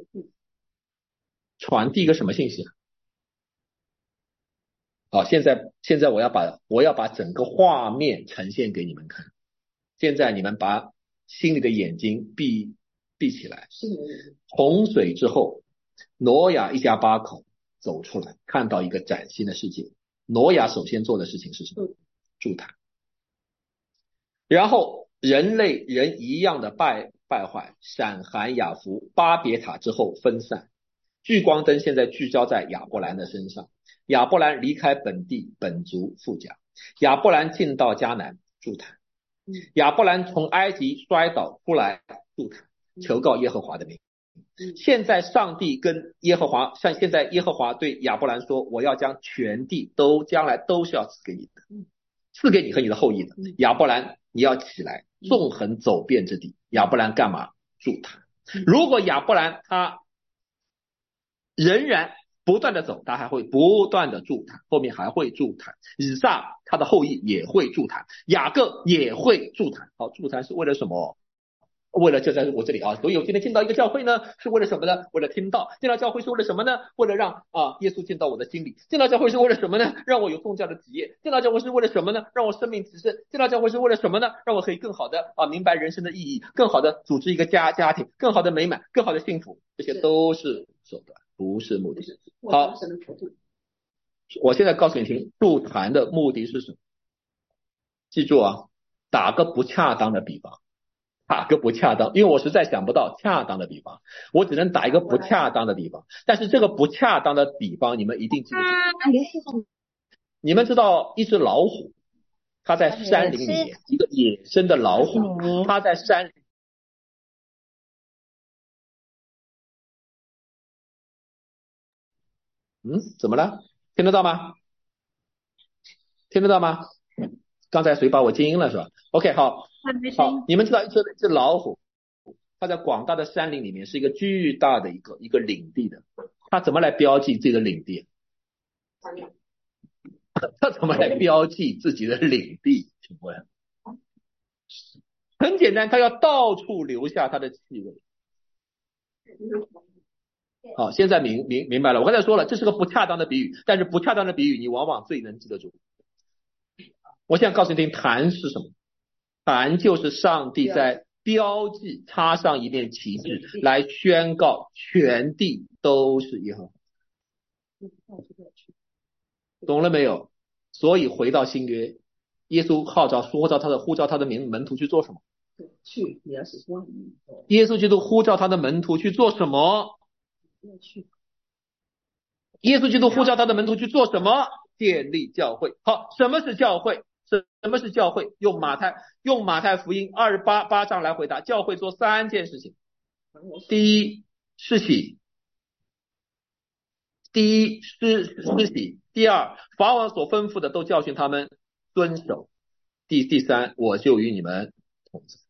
好，现在我要把整个画面呈现给你们看。现在你们把心里的眼睛闭起来。洪水之后，挪亚一家8口走出来，看到一个崭新的世界。挪亚首先做的事情是什么？筑坛。然后人一样的败坏，闪含雅弗、巴别塔之后分散。聚光灯现在聚焦在亚伯兰的身上。亚伯兰离开本地本族富甲，亚伯兰进到迦南筑坛，亚伯兰从埃及摔倒出来筑坛，求告耶和华的名。现在上帝跟耶和华，现在耶和华对亚伯兰说，我要将全地将来都是要赐给你的，赐给你和你的后裔的。亚伯兰你要起来，纵横走遍这地。亚伯兰干嘛？筑坛。如果亚伯兰他仍然不断的走，他还会不断的筑坛，后面还会筑坛。以撒他的后裔也会筑坛，雅各也会筑坛。好，筑坛是为了什么？为了就在我这里啊，所以我今天进到一个教会呢，是为了什么呢？为了听到。进到教会是为了什么呢？为了让耶稣进到我的心里。进到教会是为了什么呢？让我有宗教的职业。进到教会是为了什么呢？让我生命提升。进到教会是为了什么呢？让我可以更好的明白人生的意义，更好的组织一个家庭，更好的美满，更好的幸福。这些都是手段，不是目的。好，我现在告诉你听，筑坛的目的是什么？记住啊，打个不恰当的比方。打个不恰当，因为我实在想不到恰当的比方，我只能打一个不恰当的比方。但是这个不恰当的比方你们一定记得住。你们知道一只老虎，它在山林里面，一个野生的老虎，它在山里。怎么了？听得到吗？听得到吗？刚才谁把我静音了是吧 ？OK， 好，你们知道一只老虎，它在广大的山林里面是一个巨大的一个领地的，它怎么来标记自己的领地？它怎么来标记自己的领地？请问，很简单，它要到处留下它的气味。好，现在明白了。我刚才说了，这是个不恰当的比喻，但是不恰当的比喻你往往最能记得住。我现在告诉你听，坛是什么？坛就是上帝在标记插上一面旗帜，来宣告全地都是耶和华。懂了没有？所以回到新约，耶稣呼召他的门徒去做什么？耶稣基督呼召他的门徒去做什么？耶稣基督呼召他的门徒去做什么？建立教会。好，什么是教会？什么是教会？用马太福音28章来回答。教会做3件事情。第一，施洗；第二，法王所吩咐的都教训他们遵守；第三，我就与你们同在。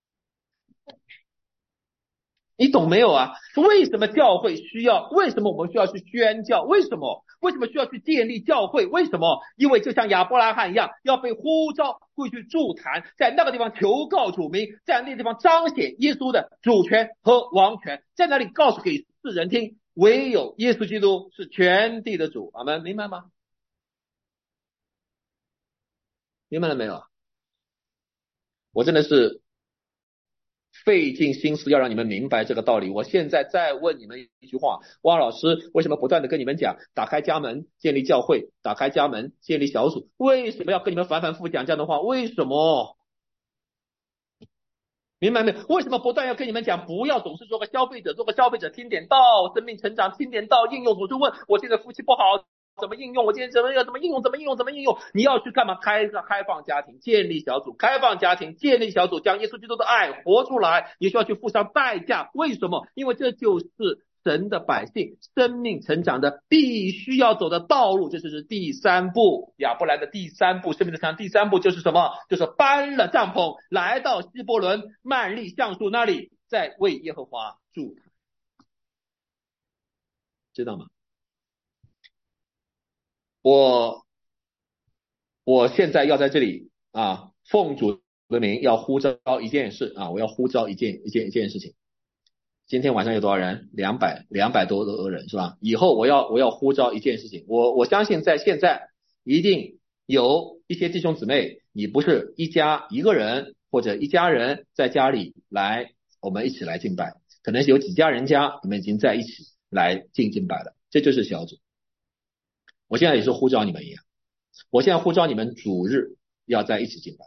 你懂没有啊？为什么为什么我们需要去宣教？为什么需要去建立教会？为什么？因为就像亚伯拉罕一样，要被呼召会去筑坛，在那个地方求告主名，在那个地方彰显耶稣的主权和王权，在那里告诉给世人听，唯有耶稣基督是全地的主。阿们，明白吗？明白了没有？我真的是费尽心思要让你们明白这个道理。我现在再问你们一句话，汪老师为什么不断的跟你们讲打开家门建立教会，打开家门建立小组？为什么要跟你们反反复复讲这样的话？为什么？明白没有？为什么不断要跟你们讲不要总是做个消费者听点道，生命成长听点道，应用总是问我现在夫妻不好怎么应用？我今天怎么应用？你要去干嘛？开放家庭，建立小组，开放家庭，建立小组，将耶稣基督的爱活出来，也需要去付上代价。为什么？因为这就是神的百姓生命成长的必须要走的道路。这就是第3步，亚伯兰的第3步，生命的成长第3步就是什么？就是搬了帐篷，来到希伯伦曼利橡树那里，在为耶和华筑坛，知道吗？我现在要在这里奉主的名要呼召一件事我要呼召一件事情。今天晚上有多少人？200多人是吧？以后我要呼召一件事情。我相信在现在一定有一些弟兄姊妹，你不是一家一个人或者一家人在家里来，我们一起来敬拜，可能有几家人家你们已经在一起来敬拜了，这就是小组。我现在也是呼召你们一样，我现在呼召你们主日要在一起敬拜，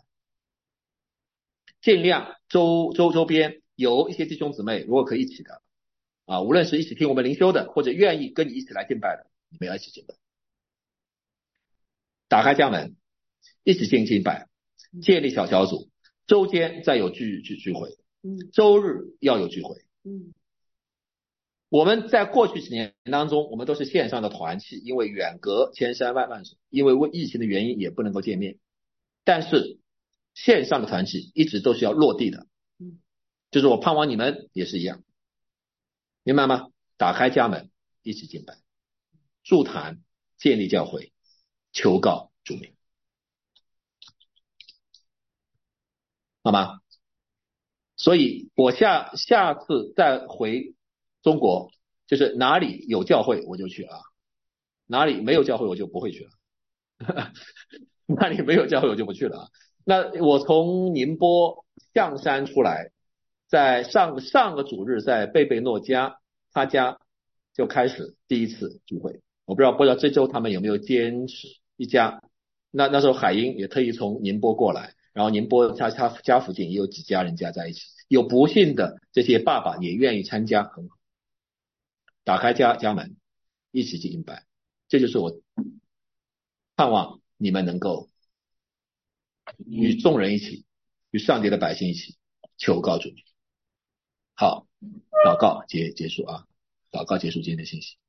尽量周边有一些弟兄姊妹，如果可以一起的无论是一起听我们灵修的，或者愿意跟你一起来敬拜的，你们要一起敬拜，打开家门，一起敬拜，建立小组，周间再有聚会，周日要有聚会。我们在过去几年当中，我们都是线上的团契，因为远隔千山万水，因为疫情的原因也不能够见面，但是线上的团契一直都是要落地的，就是我盼望你们也是一样，明白吗？打开家门，一起敬拜，助坛，建立教会，求告主名，好吗？所以我下次再回中国，就是哪里有教会我就去啊，哪里没有教会我就不会去了哪里没有教会我就不去了啊。那我从宁波象山出来，在上个主日在贝贝诺家，他家就开始第一次聚会，我不知道这周他们有没有坚持一家。那时候海英也特意从宁波过来，然后宁波他家附近也有几家人家在一起，有不幸的这些爸爸也愿意参加，很好，打开家门，一起敬拜，这就是我盼望你们能够与众人一起，与上帝的百姓一起求告主。好，祷告结束啊，祷告结束今天的信息。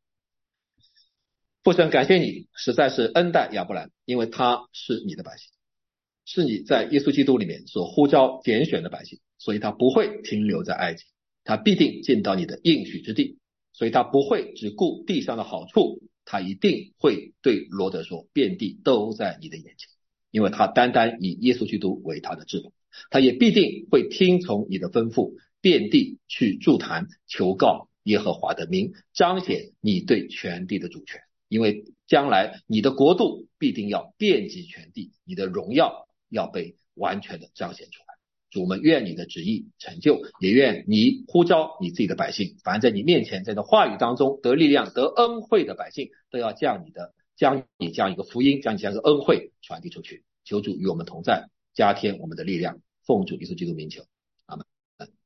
父神，感谢你实在是恩待亚伯兰，因为他是你的百姓，是你在耶稣基督里面所呼召拣选的百姓，所以他不会停留在埃及，他必定进到你的应许之地，所以他不会只顾地上的好处，他一定会对罗得说，遍地都在你的眼前，因为他单单以耶稣基督为他的至宝，他也必定会听从你的吩咐，遍地去筑坛求告耶和华的名，彰显你对全地的主权，因为将来你的国度必定要遍及全地，你的荣耀要被完全的彰显出来。主，我们愿你的旨意成就，也愿你呼召你自己的百姓，凡在你面前在你的话语当中得力量得恩惠的百姓，都要将你这样一个福音，将你这样一个恩惠传递出去。求主与我们同在，加添我们的力量，奉主耶稣基督名求，阿们。